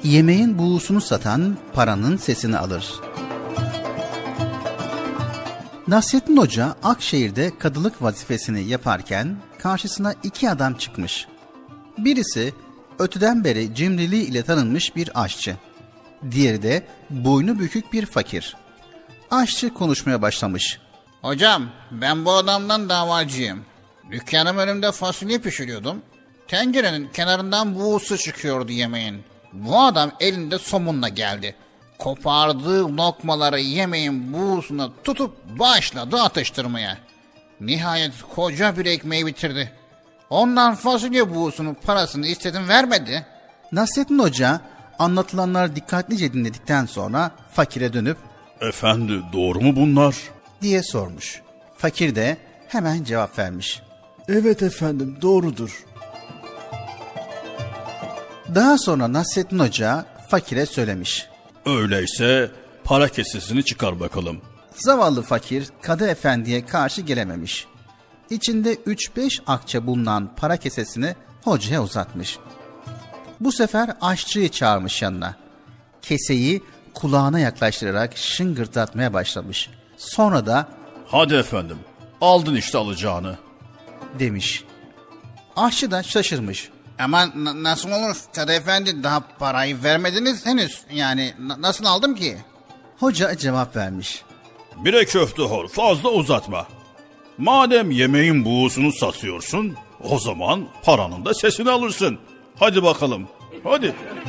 Yemeğin buğusunu satan paranın sesini alır. Nasrettin Hoca Akşehir'de kadılık vazifesini yaparken karşısına iki adam çıkmış. Birisi öteden beri cimriliği ile tanınmış bir aşçı. Diğeri de boynu bükük bir fakir. Aşçı konuşmaya başlamış. Hocam, ben bu adamdan davacıyım. Dükkanım önümde fasulye pişiriyordum. Tencerenin kenarından buğusu çıkıyordu yemeğin. Bu adam elinde somunla geldi. Kopardığı lokmaları yemeğin buğusuna tutup başladı atıştırmaya. Nihayet koca bir ekmeği bitirdi. Ondan fasulye buğusunun parasını istedim, vermedi. Nasrettin Hoca anlatılanları dikkatlice dinledikten sonra fakire dönüp "Efendi, doğru mu bunlar?" diye sormuş. Fakir de hemen cevap vermiş. "Evet efendim, doğrudur." Daha sonra Nasrettin Hoca fakire söylemiş. "Öyleyse para kesesini çıkar bakalım." Zavallı fakir Kadı Efendi'ye karşı gelememiş. İçinde üç beş akçe bulunan para kesesini hocaya uzatmış. Bu sefer aşçıyı çağırmış yanına. Keseyi kulağına yaklaştırarak şıngırdatmaya başlamış. Sonra da "Hadi efendim, aldın işte alacağını," demiş. Aşçı da şaşırmış. "Ama n- nasıl olur Kadı Efendi, daha parayı vermediniz henüz. Yani n- nasıl aldım ki?" Hoca cevap vermiş. "Bire köfte hor, fazla uzatma. Madem yemeğin buğusunu satıyorsun, o zaman paranın da sesini alırsın. Hadi bakalım, hadi."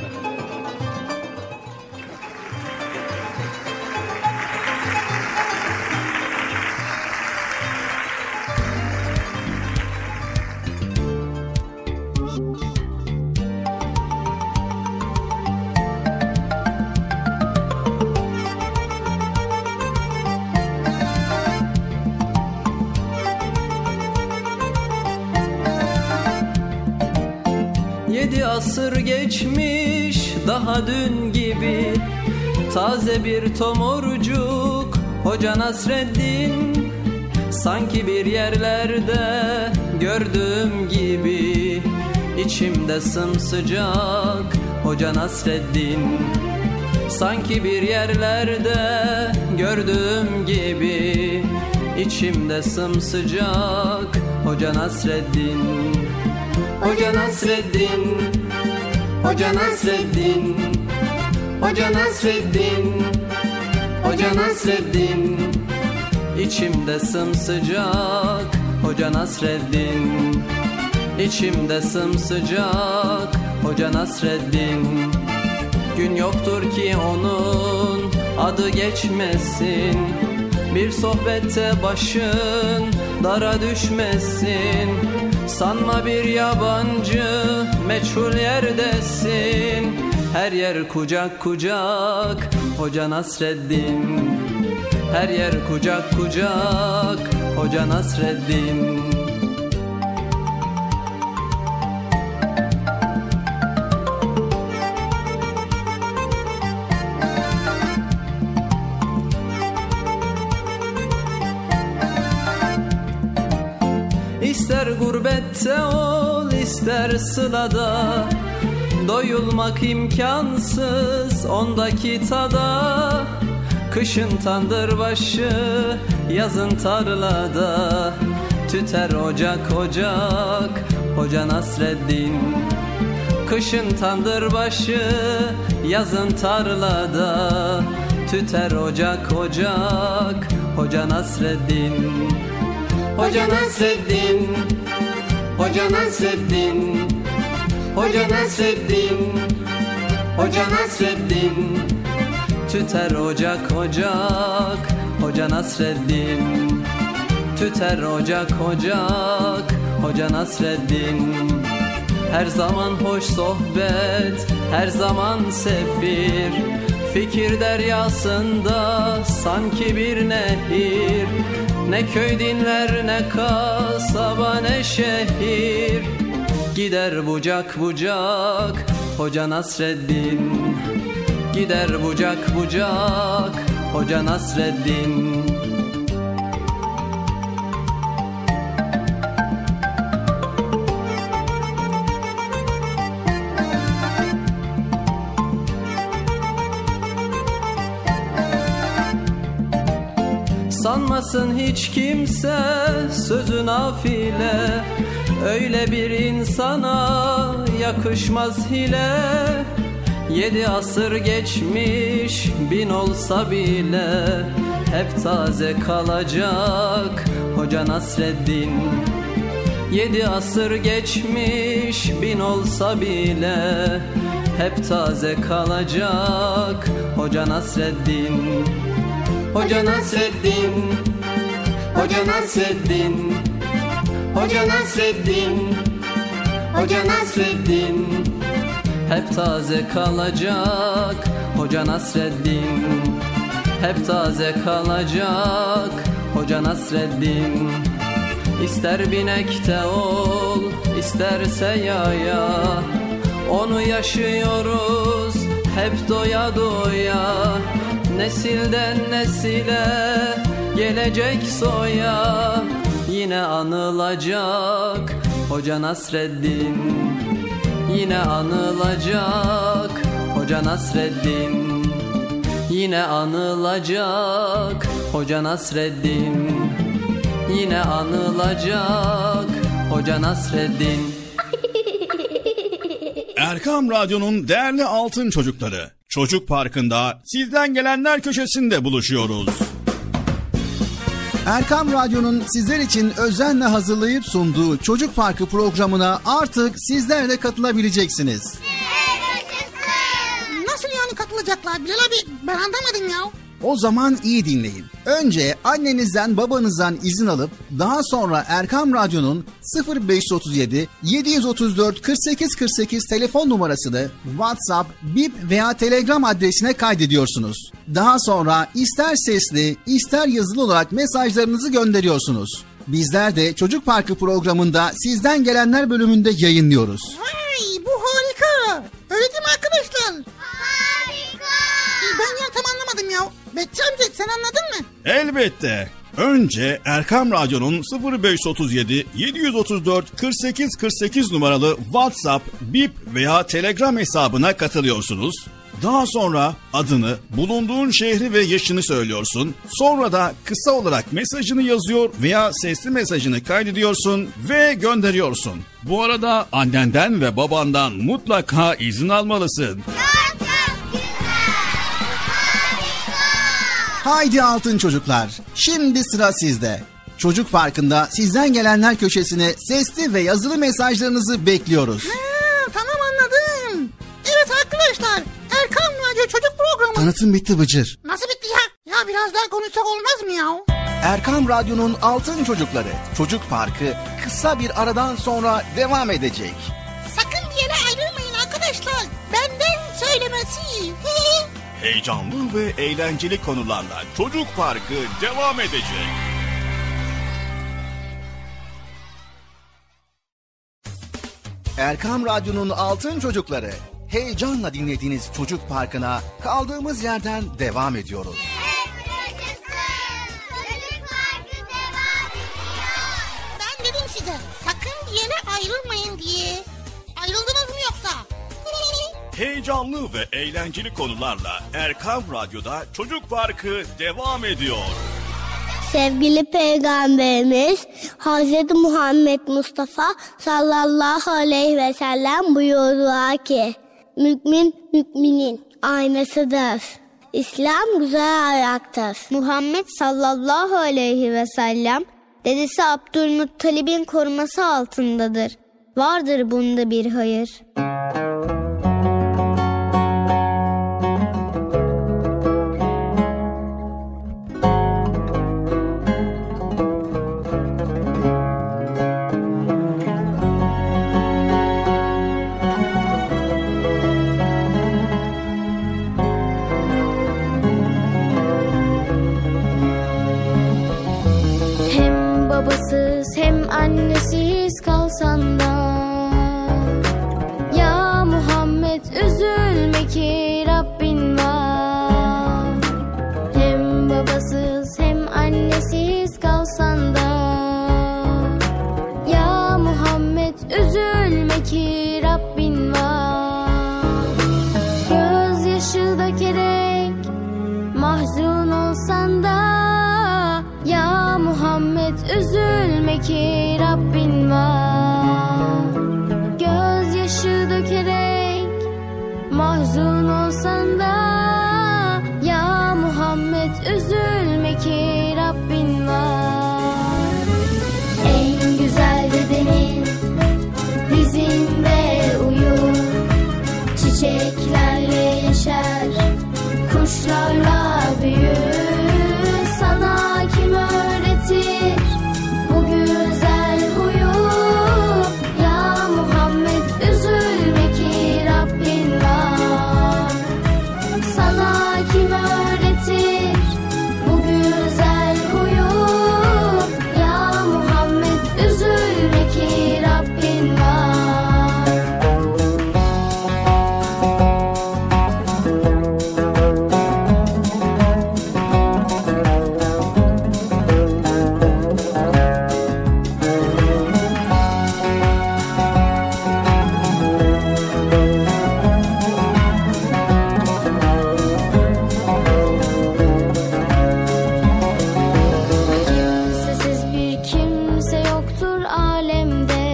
Yedi asır geçmiş daha dün gibi, taze bir tomurcuk Hoca Nasreddin. Sanki bir yerlerde gördüğüm gibi, içimde sımsıcak Hoca Nasreddin. Sanki bir yerlerde gördüğüm gibi, içimde sımsıcak Hoca Nasreddin. Hoca Nasreddin, Hoca Nasreddin, Hoca Nasreddin, Hoca Nasreddin. İçimde sımsıcak Hoca Nasreddin. İçimde sımsıcak Hoca Nasreddin. Gün yoktur ki onun adı geçmesin, bir sohbette başın dara düşmesin. Sanma bir yabancı meçhul yerdesin, her yer kucak kucak Hoca Nasreddin. Her yer kucak kucak Hoca Nasreddin. İster gurbette ol, ister sılada, doyulmak imkansız ondaki tada. Kışın tandırbaşı, yazın tarlada, tüter ocak ocak Hoca Nasreddin. Kışın tandırbaşı, yazın tarlada, tüter ocak ocak Hoca Nasreddin. Hoca Nasreddin, Hoca Nasreddin, Hoca Nasreddin, Hoca Nasreddin. Tüter ocak ocak Hoca Nasreddin. Tüter ocak ocak Hoca Nasreddin. Her zaman hoş sohbet, her zaman sefir, fikir deryasında sanki bir nehir. Ne köy dinler, ne kasaba, ne şehir, gider bucak bucak Hoca Nasreddin. Gider bucak bucak Hoca Nasreddin. Sanmasın hiç kimse sözü nafile, öyle bir insana yakışmaz hile. Yedi asır geçmiş bin olsa bile hep taze kalacak Hoca Nasreddin. Yedi asır geçmiş bin olsa bile hep taze kalacak Hoca Nasreddin. Hoca Nasreddin, Hoca Nasreddin, Hoca Nasreddin, Hoca Nasreddin, hep taze kalacak Hoca Nasreddin. Hep taze kalacak Hoca Nasreddin. İster binekte ol, isterse yaya, onu yaşıyoruz hep doya doya. Nesilden nesile gelecek soya, yine anılacak Hoca Nasreddin. Yine anılacak Hoca Nasreddin. Yine anılacak Hoca Nasreddin. Yine anılacak Hoca Nasreddin. Erkam Radyo'nun değerli altın çocukları, Çocuk Parkı'nda sizden gelenler köşesinde buluşuyoruz. Erkam Radyo'nun sizler için özenle hazırlayıp sunduğu Çocuk Parkı programına artık sizler de katılabileceksiniz. Nasıl yani katılacaklar Bilal abi? Ben anlamadım ya. O zaman iyi dinleyin. Önce annenizden babanızdan izin alıp daha sonra Erkam Radyo'nun sıfır beş otuz yedi yedi otuz dört kırk sekiz kırk sekiz telefon numarasını WhatsApp, Bip veya Telegram adresine kaydediyorsunuz. Daha sonra ister sesli ister yazılı olarak mesajlarınızı gönderiyorsunuz. Bizler de Çocuk Parkı programında sizden gelenler bölümünde yayınlıyoruz. Vay, bu harika. Öyle değil mi arkadaşlar? Harika. Ben ya tam anlamadım ya. Betçi amca sen anladın mı? Elbette. Önce Erkam Radyo'nun sıfır beş otuz yedi yedi otuz dört kırk sekiz kırk sekiz numaralı WhatsApp, Bip veya Telegram hesabına katılıyorsunuz. Daha sonra adını, bulunduğun şehri ve yaşını söylüyorsun. Sonra da kısa olarak mesajını yazıyor veya sesli mesajını kaydediyorsun ve gönderiyorsun. Bu arada annenden ve babandan mutlaka izin almalısın. Haydi altın çocuklar, şimdi sıra sizde. Çocuk Parkı'nda sizden gelenler köşesine sesli ve yazılı mesajlarınızı bekliyoruz. Ha, tamam anladım. Evet arkadaşlar, Erkam Radyo Çocuk Programı. Tanıtım bitti Bıcır. Nasıl bitti ya? Ya biraz daha konuşsak olmaz mı ya? Erkam Radyo'nun altın çocukları Çocuk Parkı kısa bir aradan sonra devam edecek. Sakın bir yere ayrılmayın arkadaşlar. Benden söylemesi. Heyecanlı ve eğlenceli konularla Çocuk Parkı devam edecek. Erkam Radyo'nun altın çocukları, heyecanla dinlediğiniz Çocuk Parkı'na kaldığımız yerden devam ediyoruz. Ben dedim size sakın bir yere ayrılmayın diye. Ayrıldınız mı yoksa? Heyecanlı ve eğlenceli konularla Erkam Radyo'da Çocuk Parkı devam ediyor. Sevgili Peygamberimiz Hazreti Muhammed Mustafa sallallahu aleyhi ve sellem buyurdu ki, mümin müminin aynasıdır. İslam güzel ayaktır. Muhammed sallallahu aleyhi ve sellem dedesi Abdülmuttalib'in koruması altındadır. Vardır bunda bir hayır. Babasız hem annesiz kalsan da, ya Muhammed üzülme ki Rabbin var. Hem babasız hem annesiz kalsan da, ya Muhammed üzülme ki Rabbin var. Gözyaşı dökerek mahzun olsan da, Muhammed üzülme ki Rabbin var. Gözyaşı dökerek mahzun olsan da ya Muhammed üzülme ki Rabbin var. En güzel bedenin dizinde uyur, çiçeklerle yeşer, kuşlarla büyür. Sana kim öğretir bu güzel huyu? Ya Muhammed üzülme ki Rabbin var. Sana kim öğretir bu güzel huyu? Ya Muhammed üzülme ki Rabbin var. Kimsesiz bir kimse yoktur alemde.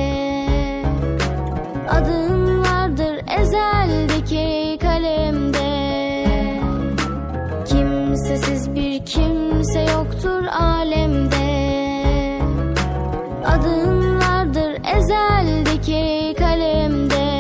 Adın vardır ezeldeki kalemde. Kimsesiz bir kimse yoktur alemde. Adın vardır ezeldeki kalemde.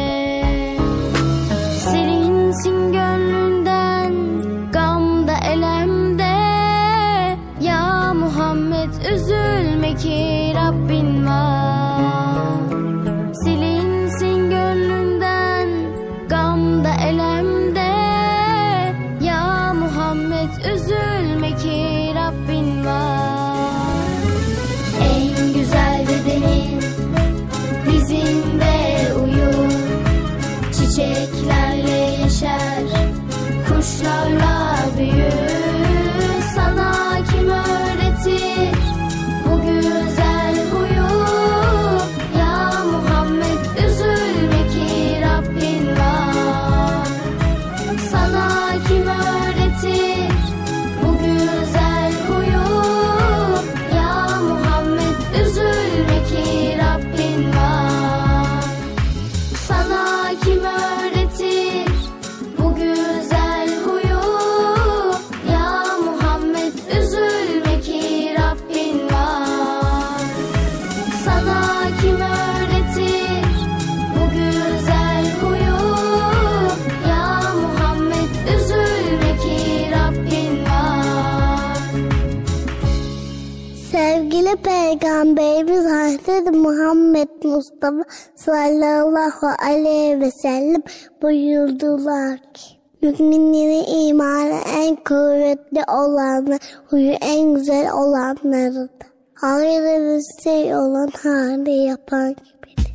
Silinsin gönlünden gamda elemde. Ya Muhammed üzülme ki Rabbin var. Silinsin gönlünden gamda elemde. Ya Muhammed üzülme ki Rabbin var. En güzel bedenin dizinde uyur, çiçeklerle yeşer, kuşlarla büyür. Sana kim öğretir bu güzel huyu? Ya Muhammed üzülme ki Rabbin var. Sana kim öğretir bu güzel huyu? Ya Muhammed üzülme ki Rabbin var. Sana kim öğretir bu güzel huyu? Ya Muhammed üzülme ki Rabbin var. Sana kim öğretir bu güzel huyu? Ya Muhammed üzülme ki Rabbin var. Sevgili Peygamberimiz Hazreti Muhammed Mustafa sallallahu aleyhi ve sellem buyurdular ki müminlerin imanı en kuvvetli olanlar, huyu en güzel olanlarıdır. Hayırlı bir şey olan hayırlı yapan gibidir.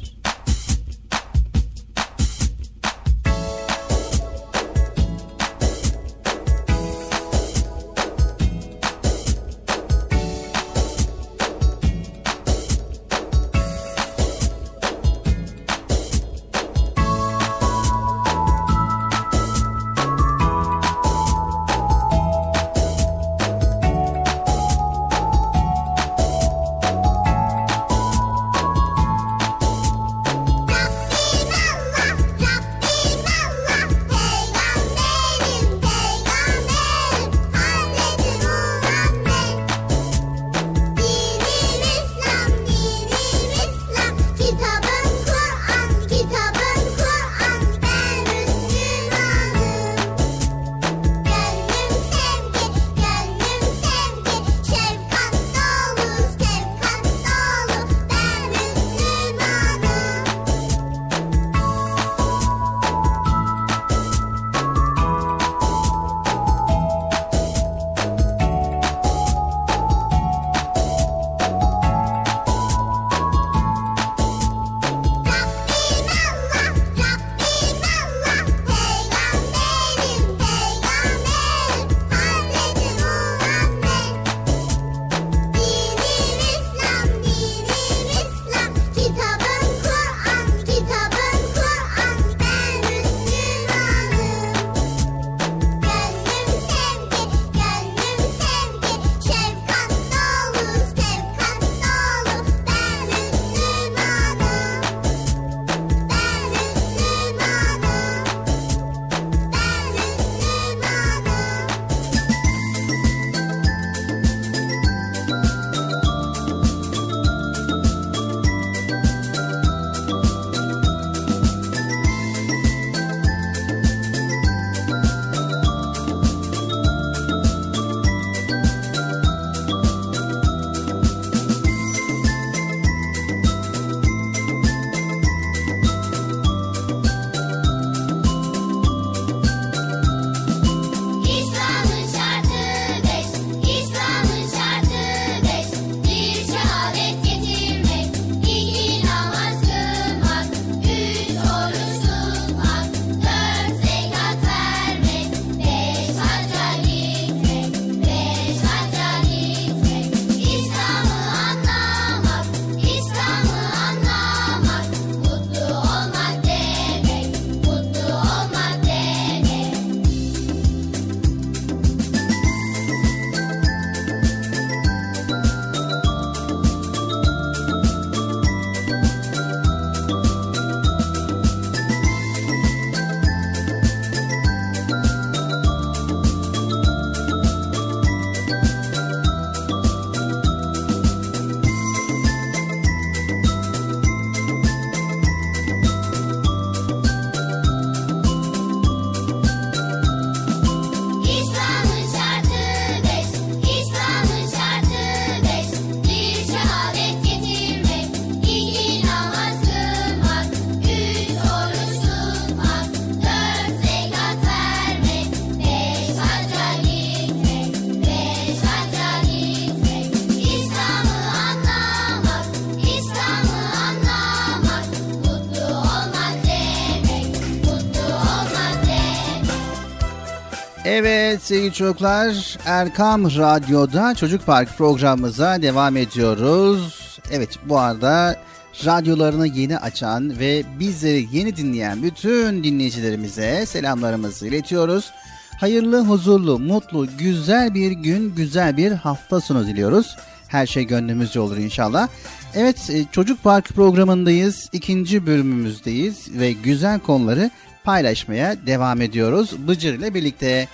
Evet sevgili çocuklar, Erkam Radyo'da Çocuk Park programımıza devam ediyoruz. Evet, bu arada radyolarını yeni açan ve bizleri yeni dinleyen bütün dinleyicilerimize selamlarımızı iletiyoruz. Hayırlı, huzurlu, mutlu, güzel bir gün, güzel bir hafta sonu diliyoruz. Her şey gönlümüzce olur inşallah. Evet, Çocuk Park programındayız. İkinci bölümümüzdeyiz ve güzel konuları paylaşmaya devam ediyoruz Bıcır ile birlikte.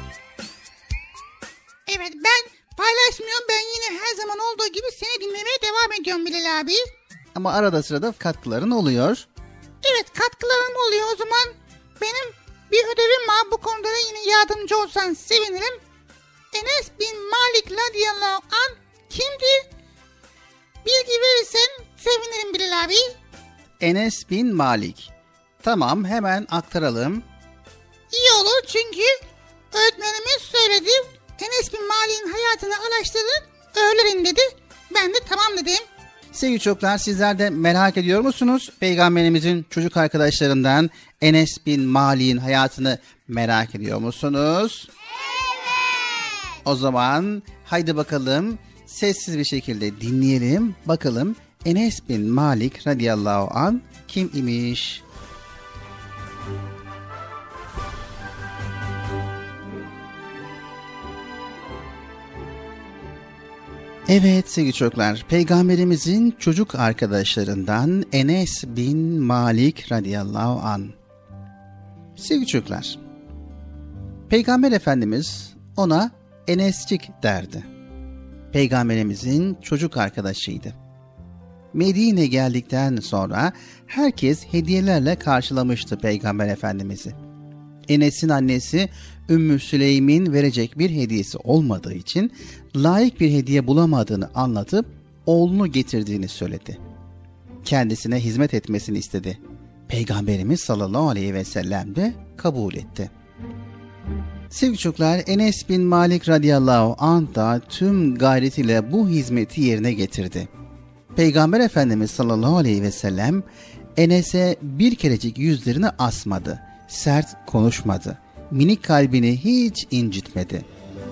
Evet, ben paylaşmıyorum. Ben yine her zaman olduğu gibi seni dinlemeye devam ediyorum Bilal abi. Ama arada sırada katkıların oluyor. Evet, katkılarım oluyor. O zaman benim bir ödevim var. Bu konuda da yine yardımcı olsan sevinirim. Enes bin Malik radıyallahu anh kimdi? Bilgi verirsen sevinirim Bilal abi. Enes bin Malik. Tamam, hemen aktaralım. İyi olur, çünkü öğretmenimiz söyledi. Enes bin Malik'in hayatını araştırın, öğrenin dedi. Ben de tamam dedim. Sevgili çocuklar, sizler de merak ediyor musunuz? Peygamberimizin çocuk arkadaşlarından Enes bin Malik'in hayatını merak ediyor musunuz? Evet. O zaman haydi bakalım sessiz bir şekilde dinleyelim. Bakalım Enes bin Malik radıyallahu anh kim imiş? Evet sevgili çocuklar, Peygamberimizin çocuk arkadaşlarından Enes bin Malik radıyallahu anh. Sevgili çocuklar, Peygamber Efendimiz ona Enescik derdi. Peygamberimizin çocuk arkadaşıydı. Medine geldikten sonra herkes hediyelerle karşılamıştı Peygamber Efendimiz'i. Enes'in annesi Ümmü Süleym'in verecek bir hediyesi olmadığı için layık bir hediye bulamadığını anlatıp oğlunu getirdiğini söyledi. Kendisine hizmet etmesini istedi. Peygamberimiz sallallahu aleyhi ve sellem de kabul etti. Sevgili çocuklar, Enes bin Malik radıyallahu anh da tüm gayretiyle bu hizmeti yerine getirdi. Peygamber Efendimiz sallallahu aleyhi ve sellem Enes'e bir kerecik yüzlerini asmadı, sert konuşmadı, minik kalbini hiç incitmedi.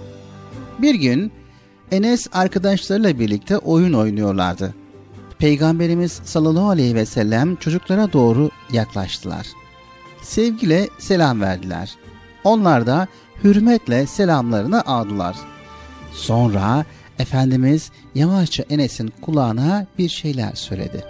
Bir gün Enes arkadaşlarıyla birlikte oyun oynuyorlardı. Peygamberimiz sallallahu aleyhi ve sellem çocuklara doğru yaklaştılar. Sevgiyle selam verdiler. Onlar da hürmetle selamlarını aldılar. Sonra Efendimiz yavaşça Enes'in kulağına bir şeyler söyledi.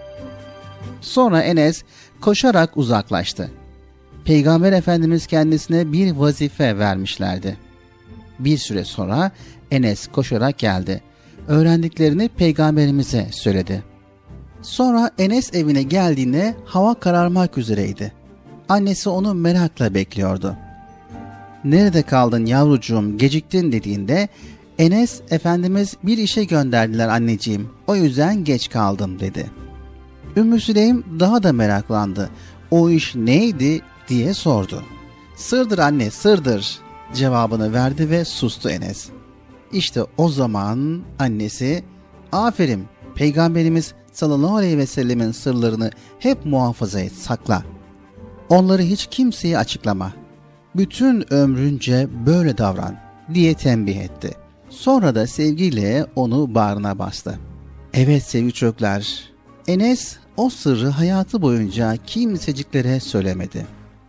Sonra Enes koşarak uzaklaştı. Peygamber Efendimiz kendisine bir vazife vermişlerdi. Bir süre sonra Enes koşarak geldi. Öğrendiklerini Peygamberimize söyledi. Sonra Enes evine geldiğinde hava kararmak üzereydi. Annesi onu merakla bekliyordu. "Nerede kaldın yavrucuğum, geciktin?" dediğinde Enes, "Efendimiz bir işe gönderdiler anneciğim, o yüzden geç kaldım." dedi. Ümmü Süleym daha da meraklandı. "O iş neydi?" diye sordu. "Sırdır anne, sırdır." cevabını verdi ve sustu Enes. İşte o zaman annesi, "Aferin, Peygamberimiz sallallahu aleyhi ve sellemin sırlarını hep muhafaza et, sakla. Onları hiç kimseye açıklama. Bütün ömrünce böyle davran." diye tembih etti. Sonra da sevgiyle onu bağrına bastı. Evet sevgili çocuklar, Enes o sırrı hayatı boyunca kimseciklere söylemedi.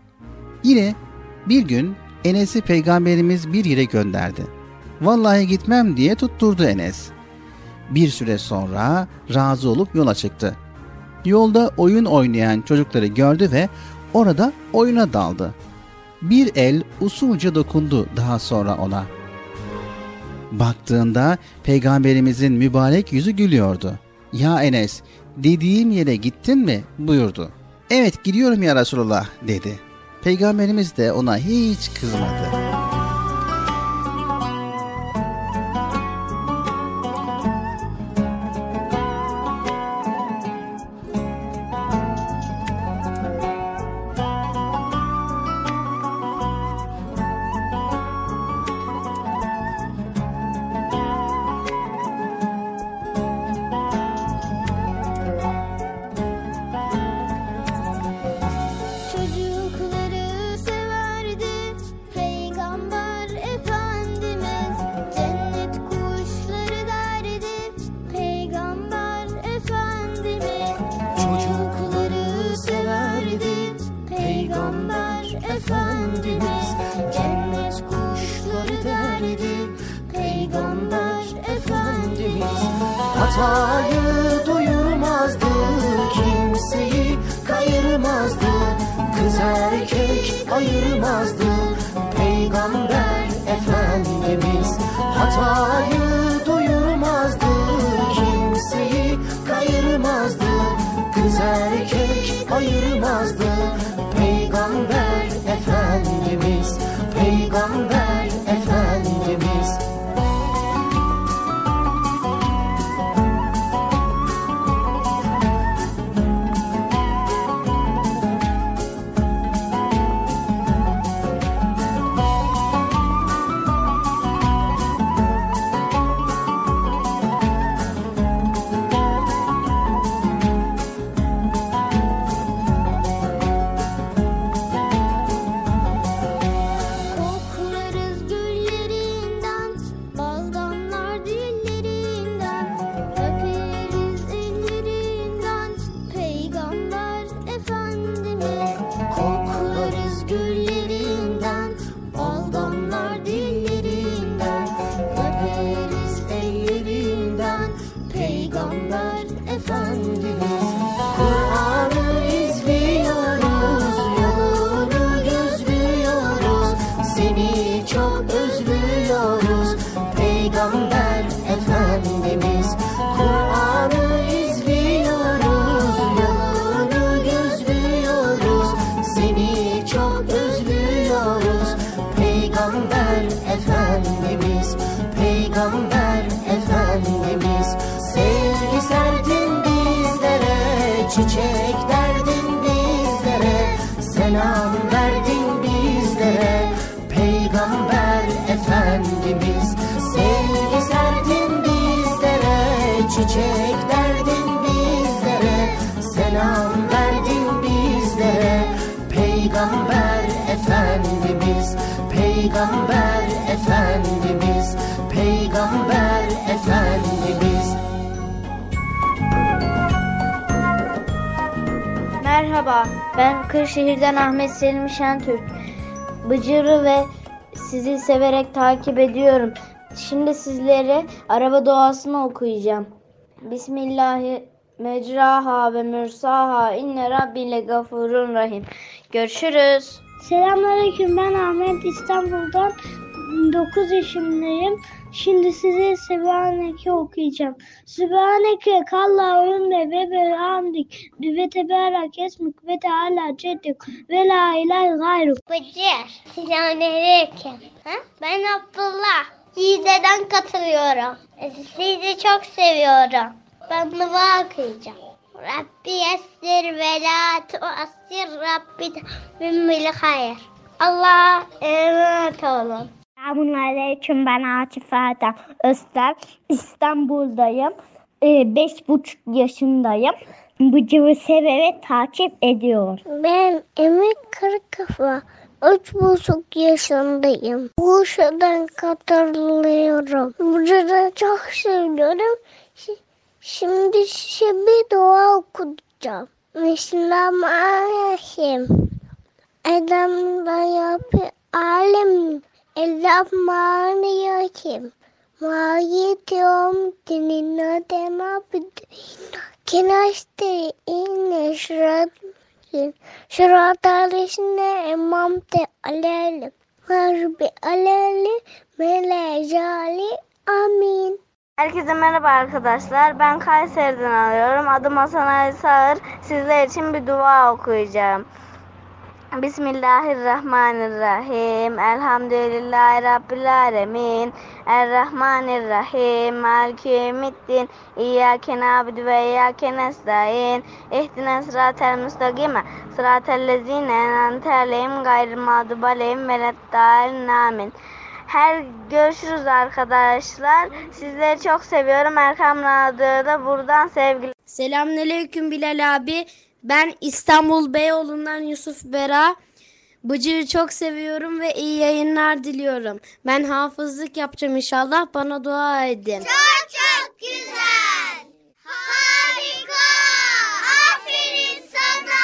Yine bir gün Enes'i Peygamberimiz bir yere gönderdi. "Vallahi gitmem" diye tutturdu Enes. Bir süre sonra razı olup yola çıktı. Yolda oyun oynayan çocukları gördü ve orada oyuna daldı. Bir el usulca dokundu daha sonra ona. Baktığında Peygamberimizin mübarek yüzü gülüyordu. "Ya Enes, dediğim yere gittin mi?" buyurdu. "Evet, gidiyorum ya Resulullah" dedi. Peygamberimiz de ona hiç kızmadı. Çocukları severdi Hatayı duyurmazdı, kimseyi kayırmazdı, kız erkek ayırmazdı Peygamber Efendimiz. Hatayı duyurmazdı, kimseyi kayırmazdı, kız erkek ayırmazdı Peygamber Efendimiz, Peygamber Efendimiz. Çiçek derdin bizlere, selam verdin bizlere Peygamber Efendimiz. Sevgi serdin bizlere, çiçek derdin bizlere, selam verdin bizlere Peygamber Efendimiz, Peygamber Efendimiz, Peygamber Efendimiz. Merhaba, ben Kırşehir'den Ahmet Selim Şentürk. Bıcır'ı ve sizi severek takip ediyorum. Şimdi sizlere araba duasını okuyacağım. Bismillahi mecraha ve mürsaha inne rabbile gafurun rahim. Görüşürüz. Selamünaleyküm, ben Ahmet, İstanbul'dan dokuz yaşındayım. Şimdi size Sübhaneke okuyacağım. Sübhaneke kallahümme ve bihamdik ve tebarek esmuk ve teala ceddük ve la ilahe gayruk. Bıcır. Selamünaleyküm. Ben Abdullah. Yiğde'den katılıyorum. Sizi çok seviyorum. Ben dua okuyacağım. Rabbi yessir ve la tuassir Rabbi bimmil hayır. Allah'a emanet olun. Selamünaleyküm, ben Atif Erdem Özden. İstanbul'dayım. Ee, beş buçuk yaşındayım. Bıcır'ı severek takip ediyorum. Ben Emek Kırkafa. Üç buçuk yaşındayım. Bursa'dan katılıyorum. Bıcır'ı çok seviyorum. Şimdi size bir dua okuyacağım. Bismillahirrahmanirrahim. Edem'de yapı alem. Elhamdülillahirrahmanirrahim. Maliki yevmiddin. Dema bidina. Kenaşte inne şiratın. Şiratalisine emamte aleylim. Harbi aleyli melejali. Amin. Herkese merhaba arkadaşlar. Ben Kayseri'den arıyorum. Adım Hasan Ali Sağır. Sizler için bir dua okuyacağım. Bismillahirrahmanirrahim. Elhamdülillahi Rabbil alemin. Errahmanirrahim. Maliki yevmiddin. İyyâke na'budu ve iyyâke nestaîn. İhdina sıratel müstakime. Sıratellezîne en'amte aleyhim gayril mağdubi aleyhim veleddâlin. Amin. Her görüşürüz arkadaşlar. Sizleri çok seviyorum. Erkam Radyo'da buradan sevgiler. Selamünaleyküm Bilal abi. Ben İstanbul Beyoğlu'ndan Yusuf Bera. Bıcır'ı çok seviyorum ve iyi yayınlar diliyorum. Ben hafızlık yapacağım inşallah. Bana dua edin. Çok çok güzel. Harika. Aferin sana.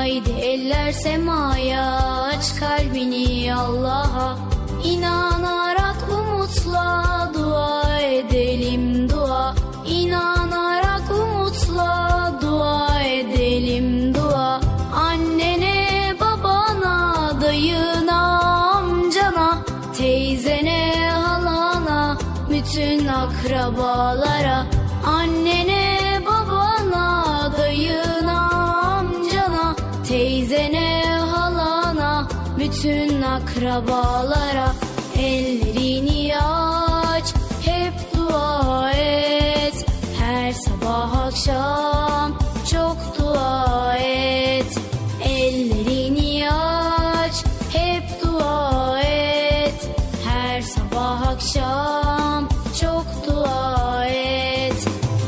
Haydi eller semaya, aç kalbini Allah'a. İnanarak umutla dua edelim dua. İnanarak umutla dua edelim dua. Annene, babana, dayına, amcana, teyzene, halana, bütün akrabalara. Annene, babana, dayına, amcana, teyzene, halana, bütün akrabalara. Ellerini aç, hep dua et. Her sabah akşam çok dua et. Ellerini aç, hep dua et. Her sabah akşam çok dua et.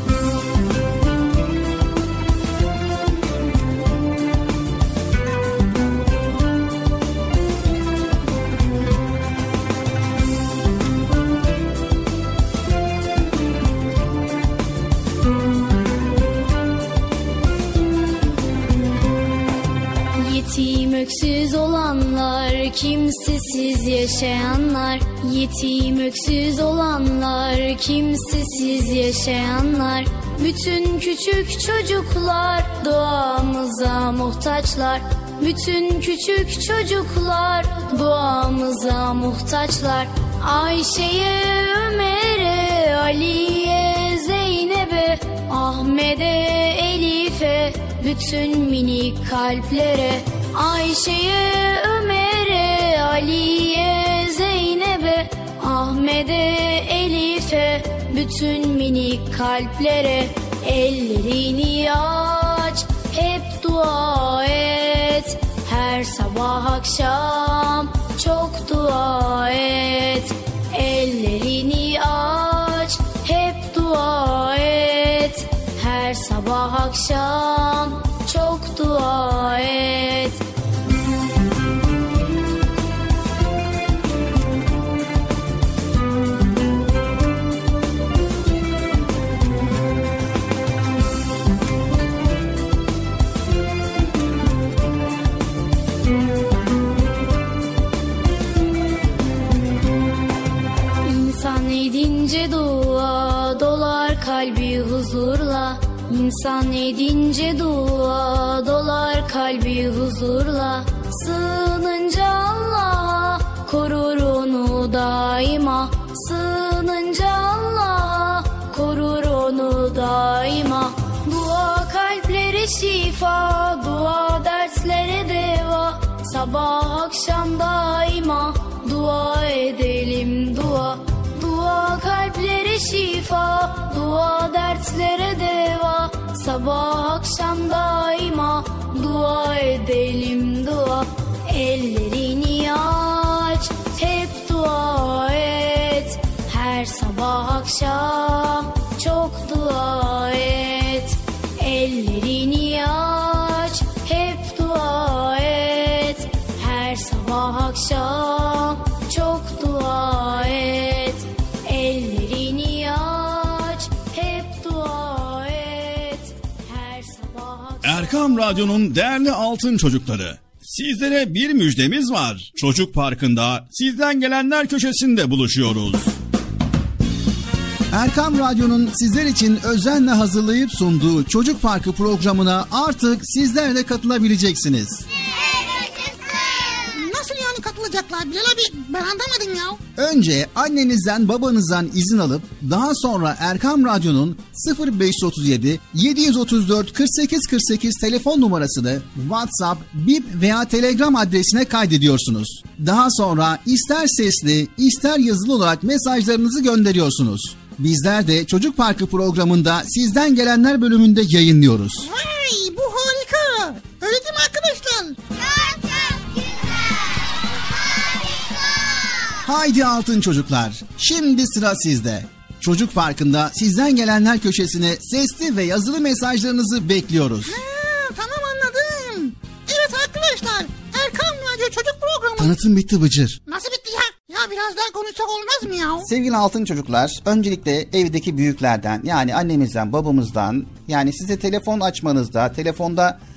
Yetim öksüz olanlar, kimsesiz yaşayanlar. Yetim öksüz olanlar, kimsesiz yaşayanlar. Bütün küçük çocuklar duamıza muhtaçlar. Bütün küçük çocuklar duamıza muhtaçlar. Ayşe'ye, Ömer'e, Ali'ye, Zeynep'e, Ahmet'e, Elif'e, bütün minik kalplere. Ayşe'ye, Ömer'e, Ali'ye, Zeynep'e, Ahmet'e, Elif'e, bütün minik kalplere. Ellerini aç, hep dua et. Her sabah akşam çok dua et. Ellerini aç, hep dua et. Her sabah akşam çok dua et. İnsan edince dua dolar kalbi huzurla. İnsan edince dua dolar kalbi huzurla. Sığınınca Allah'a korur onu daima. Sığınınca Allah'a korur onu daima. Dua kalplere şifa, dua dertlere deva. Sabah akşam daima dua edelim dua. Dua kalplere şifa, dua dertlere deva. Sabah akşam daima dua edelim dua. Ellerini aç, hep dua et. Her sabah akşam çok dua et. Ellerini aç, hep dua et. Her sabah akşam çok dua et. Ellerini aç, hep dua et. Her sabah akşam... Erkam Radyo'nun değerli altın çocukları, sizlere bir müjdemiz var. Çocuk Parkı'nda sizden gelenler köşesinde buluşuyoruz. Erkam Radyo'nun sizler için özenle hazırlayıp sunduğu Çocuk Parkı programına artık sizler de katılabileceksiniz. Nasıl yani katılacaklar Bilal abi? Ben anlamadım ya. Önce annenizden babanızdan izin alıp daha sonra Erkam Radyo'nun sıfır beş otuz yedi yedi otuz dört kırk sekiz kırk sekiz telefon numarasını WhatsApp, Bip veya Telegram adresine kaydediyorsunuz. Daha sonra ister sesli ister yazılı olarak mesajlarınızı gönderiyorsunuz. Bizler de Çocuk Parkı programında sizden gelenler bölümünde yayınlıyoruz. Vay, bu harika. Öyle değil mi arkadaşlar? Çok çok güzel. Harika. Haydi altın çocuklar, şimdi sıra sizde. Çocuk Parkı'nda sizden gelenler köşesine sesli ve yazılı mesajlarınızı bekliyoruz. Ha, tamam anladım. Evet arkadaşlar, Erkam Radyo Çocuk Programı. Tanıtım bitti Bıcır. Nasıl bitti ya? Ya biraz daha konuşsak olmaz mı ya? Sevgili altın çocuklar, öncelikle evdeki büyüklerden, yani annemizden, babamızdan, yani size telefon açmanızda, telefonda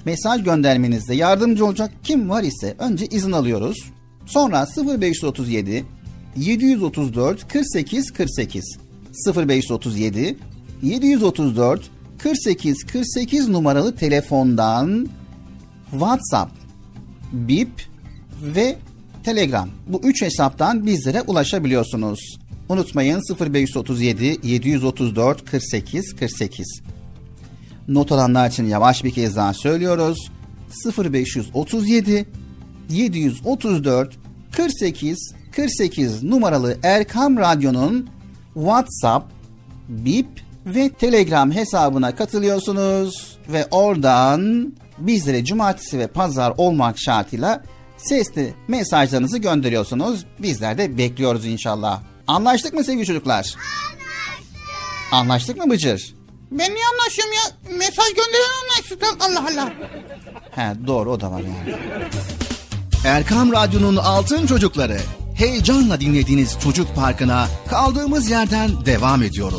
Mesaj göndermenizde yardımcı olacak kim var ise önce izin alıyoruz. Sonra sıfır beş otuz yedi yedi yüz otuz dört kırk sekiz kırk sekiz sıfır beş otuz yedi yedi yüz otuz dört kırk sekiz kırk sekiz numaralı telefondan WhatsApp, Bip ve Telegram, bu üç hesaptan bizlere ulaşabiliyorsunuz. Unutmayın sıfır beş otuz yedi yedi yüz otuz dört kırk sekiz kırk sekiz. Not alanlar için yavaş bir kez daha söylüyoruz. sıfır beş otuz yedi yedi yüz otuz dört kırk sekiz kırk sekiz numaralı Erkam Radyo'nun WhatsApp, Bip ve Telegram hesabına katılıyorsunuz ve oradan bizlere cumartesi ve pazar olmak şartıyla sesli mesajlarınızı gönderiyorsunuz. Bizler de bekliyoruz inşallah. Anlaştık mı sevgili çocuklar? Anlaştık. Anlaştık mı Bıcır? Ben niye anlaşıyorum ya? Mesaj gönderen anlaştık. Allah Allah. He doğru, o da var yani. Erkam Radyo'nun Altın Çocukları. Heyecanla dinlediğiniz Çocuk Parkı'na kaldığımız yerden devam ediyoruz.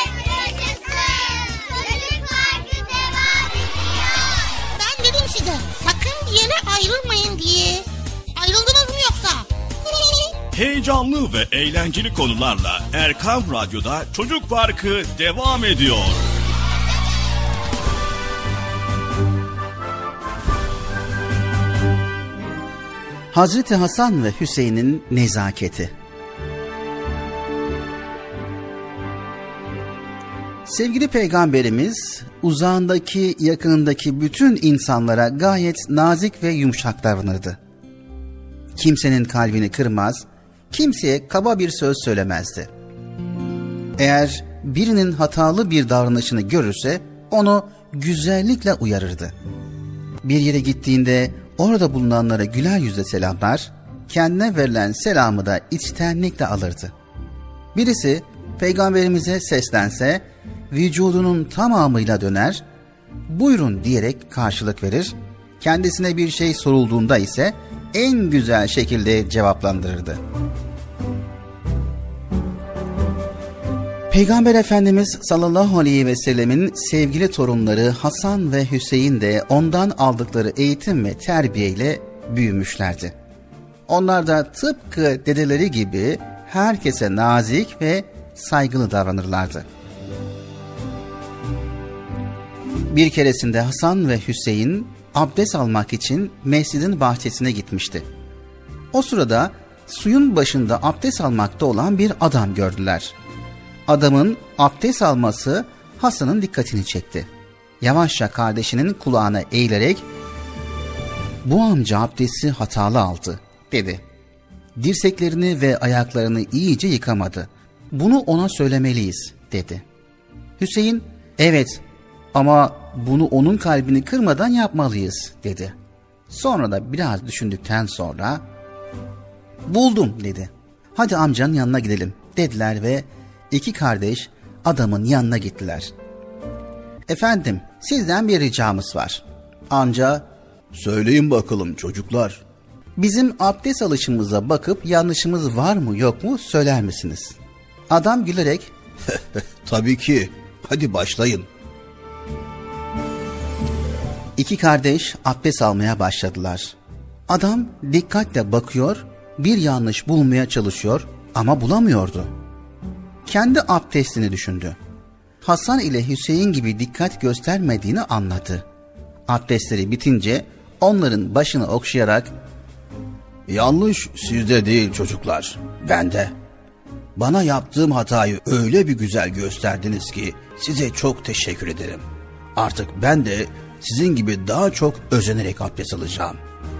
Ben dedim size sakın bir yere ayrılmayın diye. Ayrıldınız mı yoksa? Heyecanlı ve eğlenceli konularla Erkam Radyo'da Çocuk Parkı devam ediyor. Hazreti Hasan ve Hüseyin'in nezaketi. Sevgili Peygamberimiz uzağındaki, yakınındaki bütün insanlara gayet nazik ve yumuşak davranırdı. Kimsenin kalbini kırmaz, kimseye kaba bir söz söylemezdi. Eğer birinin hatalı bir davranışını görürse onu güzellikle uyarırdı. Bir yere gittiğinde orada bulunanlara güler yüzle selamlar, kendine verilen selamı da içtenlikle alırdı. Birisi Peygamberimize seslense vücudunun tamamıyla döner, buyurun diyerek karşılık verir, kendisine bir şey sorulduğunda ise en güzel şekilde cevaplandırırdı. Peygamber Efendimiz sallallahu aleyhi ve sellemin sevgili torunları Hasan ve Hüseyin de ondan aldıkları eğitim ve terbiyeyle büyümüşlerdi. Onlar da tıpkı dedeleri gibi herkese nazik ve saygılı davranırlardı. Bir keresinde Hasan ve Hüseyin abdest almak için mescidin bahçesine gitmişti. O sırada suyun başında abdest almakta olan bir adam gördüler. Adamın abdest alması Hasan'ın dikkatini çekti. Yavaşça kardeşinin kulağına eğilerek "Bu amca abdesti hatalı aldı," dedi. "Dirseklerini ve ayaklarını iyice yıkamadı. Bunu ona söylemeliyiz," dedi. Hüseyin, "Evet ama bunu onun kalbini kırmadan yapmalıyız," dedi. Sonra da biraz düşündükten sonra "Buldum," dedi. "Hadi amcanın yanına gidelim," dediler ve İki kardeş adamın yanına gittiler. "Efendim, sizden bir ricamız var." Amca, "Söyleyin bakalım çocuklar." "Bizim abdest alışımıza bakıp yanlışımız var mı yok mu söyler misiniz?" Adam gülerek "Tabii ki, hadi başlayın." İki kardeş abdest almaya başladılar. Adam dikkatle bakıyor, bir yanlış bulmaya çalışıyor ama bulamıyordu. Kendi abdestini düşündü. Hasan ile Hüseyin gibi dikkat göstermediğini anladı. Abdestleri bitince onların başını okşayarak "Yanlış sizde değil çocuklar, bende. Bana yaptığım hatayı öyle bir güzel gösterdiniz ki size çok teşekkür ederim. Artık ben de sizin gibi daha çok özenerek abdest alacağım."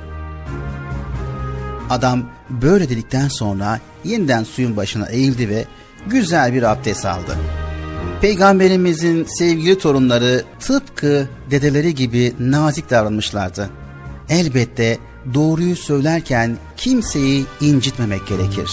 Adam böyle dedikten sonra yeniden suyun başına eğildi ve güzel bir abdest aldı. Peygamberimizin sevgili torunları tıpkı dedeleri gibi nazik davranmışlardı. Elbette doğruyu söylerken kimseyi incitmemek gerekir.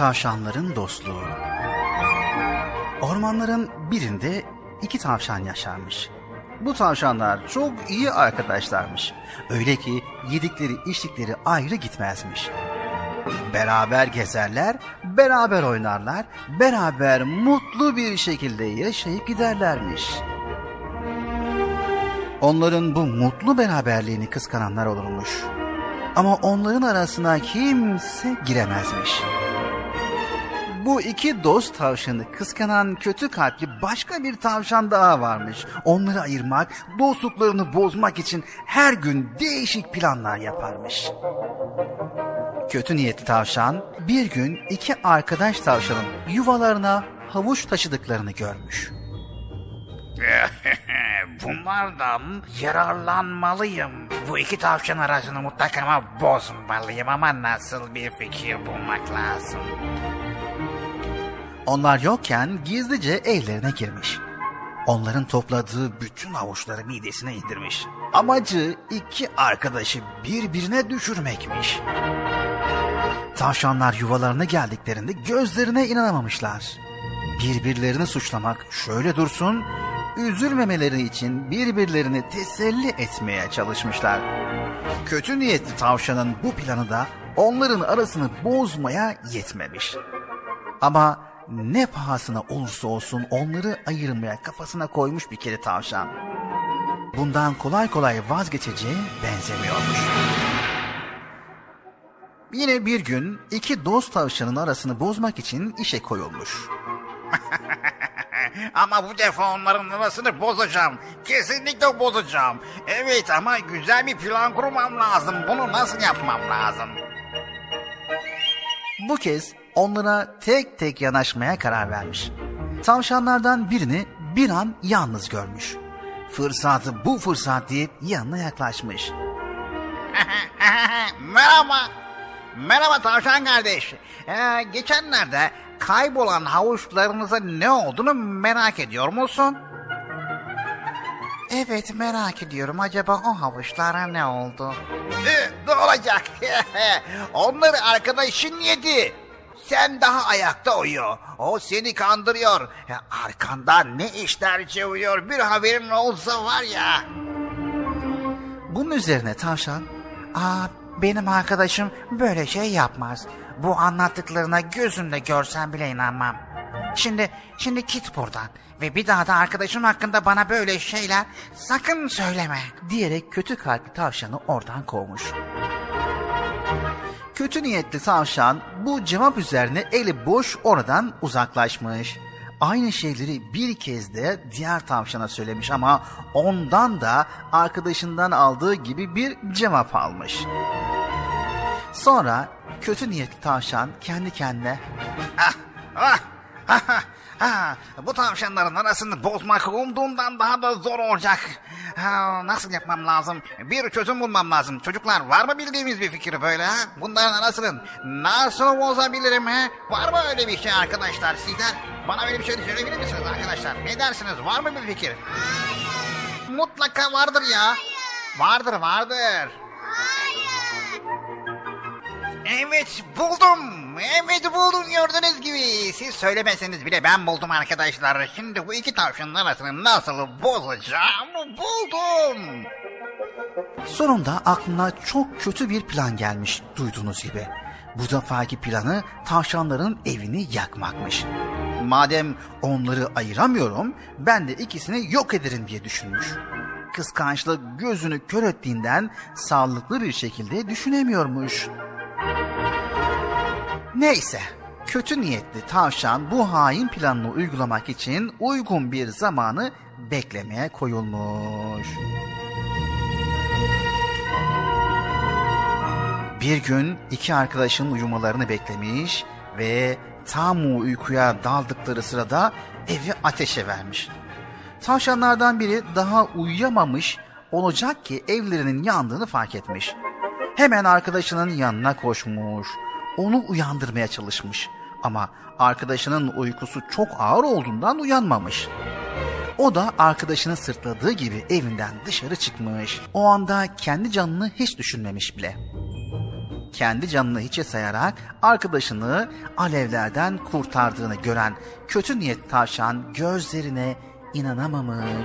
Tavşanların dostluğu. Ormanların birinde iki tavşan yaşarmış. Bu tavşanlar çok iyi arkadaşlarmış. Öyle ki yedikleri içtikleri ayrı gitmezmiş. Beraber gezerler, beraber oynarlar, beraber mutlu bir şekilde yaşayıp giderlermiş. Onların bu mutlu beraberliğini kıskananlar olurmuş. Ama onların arasına kimse giremezmiş. Bu iki dost tavşanı kıskanan kötü kalpli başka bir tavşan daha varmış. Onları ayırmak, dostluklarını bozmak için her gün değişik planlar yaparmış. Kötü niyetli tavşan bir gün iki arkadaş tavşanın yuvalarına havuç taşıdıklarını görmüş. Bunlardan yararlanmalıyım. Bu iki tavşan arasını mutlaka bozmalıyım ama nasıl bir fikir bulmak lazım? Onlar yokken gizlice evlerine girmiş. Onların topladığı bütün havuçları midesine indirmiş. Amacı iki arkadaşı birbirine düşürmekmiş. Tavşanlar yuvalarına geldiklerinde gözlerine inanamamışlar. Birbirlerini suçlamak şöyle dursun, üzülmemeleri için birbirlerini teselli etmeye çalışmışlar. Kötü niyetli tavşanın bu planı da onların arasını bozmaya yetmemiş. Ama ne pahasına olursa olsun onları ayırmaya kafasına koymuş bir kere tavşan. Bundan kolay kolay vazgeçeceği benzemiyormuş. Yine bir gün iki dost tavşanın arasını bozmak için işe koyulmuş. Ama bu defa onların arasını bozacağım. Kesinlikle bozacağım. Evet ama güzel bir plan kurmam lazım. Bunu nasıl yapmam lazım? Bu kez onlara tek tek yanaşmaya karar vermiş. Tavşanlardan birini bir an yalnız görmüş. Fırsatı bu fırsat deyip yanına yaklaşmış. Merhaba. Merhaba tavşan kardeş. Ee, geçenlerde kaybolan havuçlarınıza ne olduğunu merak ediyor musun? Evet, merak ediyorum. Acaba o havuçlara ne oldu? Ee, ne olacak? Onları arkadaşın yedi. Sen daha ayakta uyuyor. O seni kandırıyor. Ya, arkandan ne işler çeviriyor bir haberin olsa var ya. Bunun üzerine tavşan, "Aa, benim arkadaşım böyle şey yapmaz. Bu anlattıklarına gözümle görsem bile inanmam. Şimdi, şimdi git buradan ve bir daha da arkadaşım hakkında bana böyle şeyler sakın söyleme," diyerek kötü kalpli tavşanı oradan kovmuş. Kötü niyetli tavşan bu cevap üzerine eli boş oradan uzaklaşmış. Aynı şeyleri bir kez de diğer tavşana söylemiş ama ondan da arkadaşından aldığı gibi bir cevap almış. Sonra kötü niyetli tavşan kendi kendine ah, ah, ah, ah, ah, bu tavşanların arasını bozmak umduğumdan daha da zor olacak. Ha, nasıl yapmam lazım? Bir çözüm bulmam lazım. Çocuklar, var mı bildiğimiz bir fikir böyle? Ha? Bunların arasını nasıl bozabilirim? Ha? Var mı öyle bir şey arkadaşlar? Sizler bana öyle bir şey söyleyebilir misiniz arkadaşlar? Ne dersiniz? Var mı bir fikir? Hayır. Mutlaka vardır ya. Hayır. Vardır vardır. Hayır. Evet buldum. Evet buldum, gördüğünüz gibi. Siz söylemeseniz bile ben buldum arkadaşlar. Şimdi bu iki tavşanın arasını nasıl bozacağım buldum. Sonunda aklına çok kötü bir plan gelmiş duyduğunuz gibi. Bu defaki planı tavşanların evini yakmakmış. Madem onları ayıramıyorum, ben de ikisini yok ederim diye düşünmüş. Kıskançlık gözünü kör ettiğinden sağlıklı bir şekilde düşünemiyormuş. Neyse, kötü niyetli tavşan bu hain planını uygulamak için uygun bir zamanı beklemeye koyulmuş. Bir gün iki arkadaşın uyumalarını beklemiş ve tam uykuya daldıkları sırada evi ateşe vermiş. Tavşanlardan biri daha uyuyamamış olacak ki evlerinin yandığını fark etmiş. Hemen arkadaşının yanına koşmuş. Onu uyandırmaya çalışmış ama arkadaşının uykusu çok ağır olduğundan uyanmamış. O da arkadaşını sırtladığı gibi evinden dışarı çıkmış. O anda kendi canını hiç düşünmemiş bile. kendi canını hiçe sayarak arkadaşını alevlerden kurtardığını gören kötü niyet tavşan gözlerine inanamamış.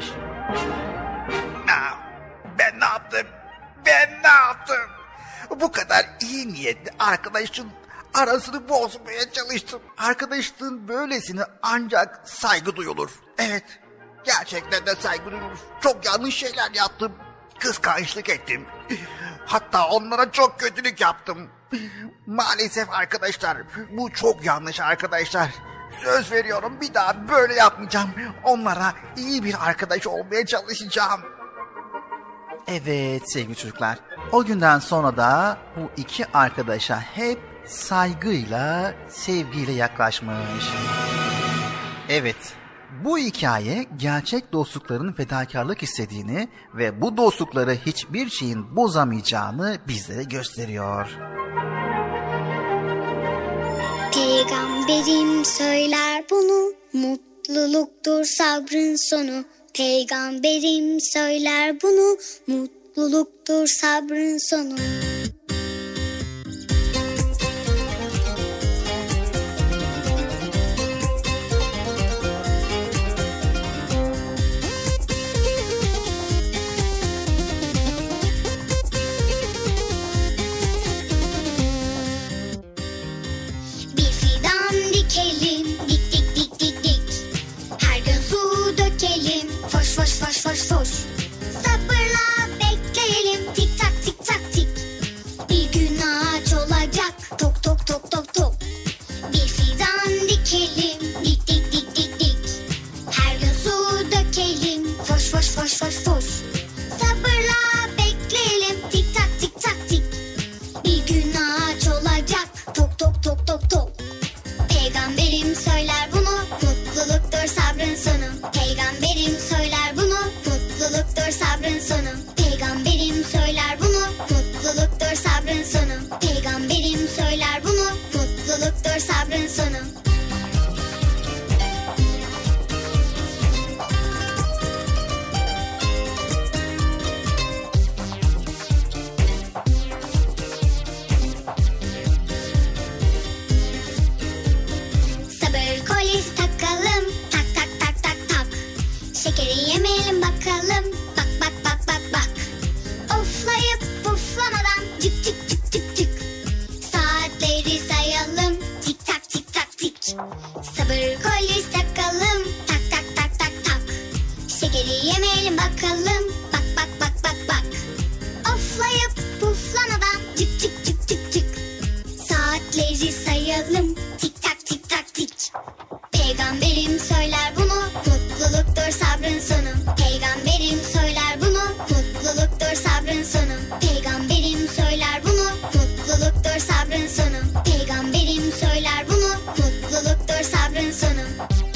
Ben ne yaptım? Ben ne yaptım? Bu kadar iyi niyetli arkadaşın arasını bozmaya çalıştım. Arkadaşlığın böylesine ancak saygı duyulur. Evet, gerçekten de saygı duyulur. Çok yanlış şeyler yaptım. Kıskançlık ettim. Hatta onlara çok kötülük yaptım. Maalesef arkadaşlar, bu çok yanlış arkadaşlar. Söz veriyorum, bir daha böyle yapmayacağım. Onlara iyi bir arkadaş olmaya çalışacağım. Evet sevgili çocuklar, o günden sonra da bu iki arkadaşa hep saygıyla, sevgiyle yaklaşmış. Evet, bu hikaye gerçek dostlukların fedakarlık istediğini ve bu dostlukları hiçbir şeyin bozamayacağını bizlere gösteriyor. Peygamberim söyler bunu, mutluluktur sabrın sonu. Peygamberim söyler bunu, mutluluktur sabrın sonu. Bir fidan dikelim, dik dik dik dik dik. Her gün su dökelim, foş foş foş foş foş. Sabırla bekleyelim, tik tak tik tak tik. Bir gün ağaç olacak, tok tok tok tok tok. Bir fidan dikelim, dik dik dik dik dik. Her gün su dökelim, foş foş foş foş foş. Sabırla bekleyelim, tik tak tik tak tik. Bir gün ağaç olacak, tok tok tok tok tok. Peygamberim söyler bunu, mutluluktur sabrın sonu. Peygamberim söyler bunu, mutluluktur sabrın sonu. Peygamberim söyler bunu, mutluluktur sabrın sonu. Peygamberim söyler bunu, mutluluktur sabrın sonu. Sabır kolisi takalım, tak tak tak tak tak. Şekeri yemeyelim bakalım, bak bak bak bak bak. Oflayıp puflamadan cık cık cık cık cık. Saatleri sayalım, tik tak tik tak tik. Sabır kolisi takalım, tak tak tak tak tak. Şekeri yemeyelim bakalım, bak bak bak bak bak. Oflayıp puflamadan cık cık cık cık cık. Saatleri sayalım, tik tak tik tak tik. Peygamberim söyler bunu, mutluluktur sabrın sonu. Peygamberim söyler bunu, mutluluktur sabrın sonu. Peygamberim söyler bunu, mutluluktur sabrın sonu. Peygamberim söyler bunu, mutluluktur sabrın sonu.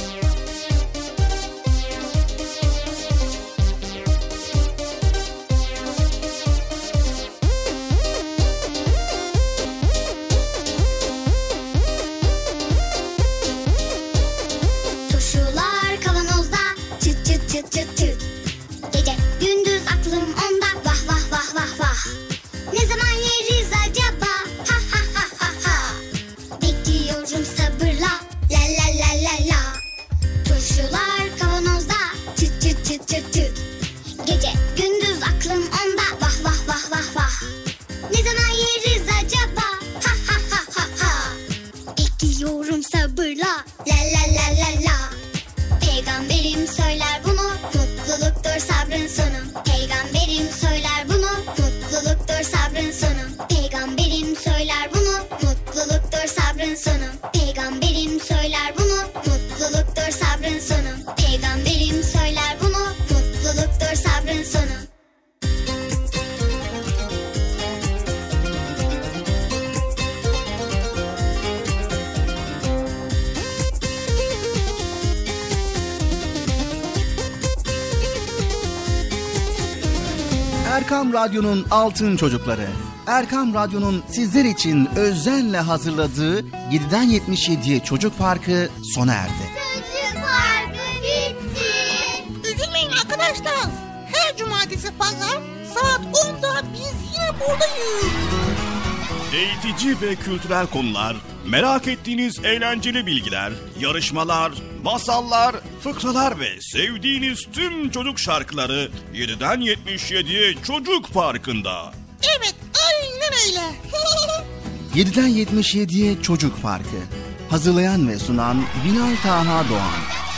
Turşular kavanozda, çıt çıt çıt çıt çıt. Gece gündüz aklım onda, vah vah vah vah vah. Ne zaman yeriz acaba, ha ha ha ha ha. Bekliyorum sabırla, la la la la la. Turşular kavanozda, çıt çıt çıt çıt çıt. Gece gündüz aklım onda, vah vah vah vah vah. Ne zaman yeriz acaba, ha ha ha ha ha. Bekliyorum sabırla, la la la la la. Peygamberim söyler bunu, mutluluktur sabrın sonu. Peygamberim söyler bunu, mutluluktur sabrın sonu. Peygamberim söyler bunu, mutluluktur sabrın sonu. Peygamberim söyler bunu, mutluluktur sabrın sonu. Peygamberim söyler bunu, mutluluktur sabrın sonu. Erkam Radyo'nun Altın Çocukları. Erkam Radyo'nun sizler için özenle hazırladığı yediden yetmiş yediye Çocuk Parkı sona erdi. Çocuk Parkı bitti. Üzülmeyin arkadaşlar. Her cumartesi pazar saat onda biz yine buradayız. Eğitici ve kültürel konular, merak ettiğiniz eğlenceli bilgiler, yarışmalar, masallar, fıkralar ve sevdiğiniz tüm çocuk şarkıları yediden yetmiş yediye Çocuk Parkı'nda. Evet, aynen öyle. yediden yetmiş yediye Çocuk Parkı. Hazırlayan ve sunan Binal Taha Doğan.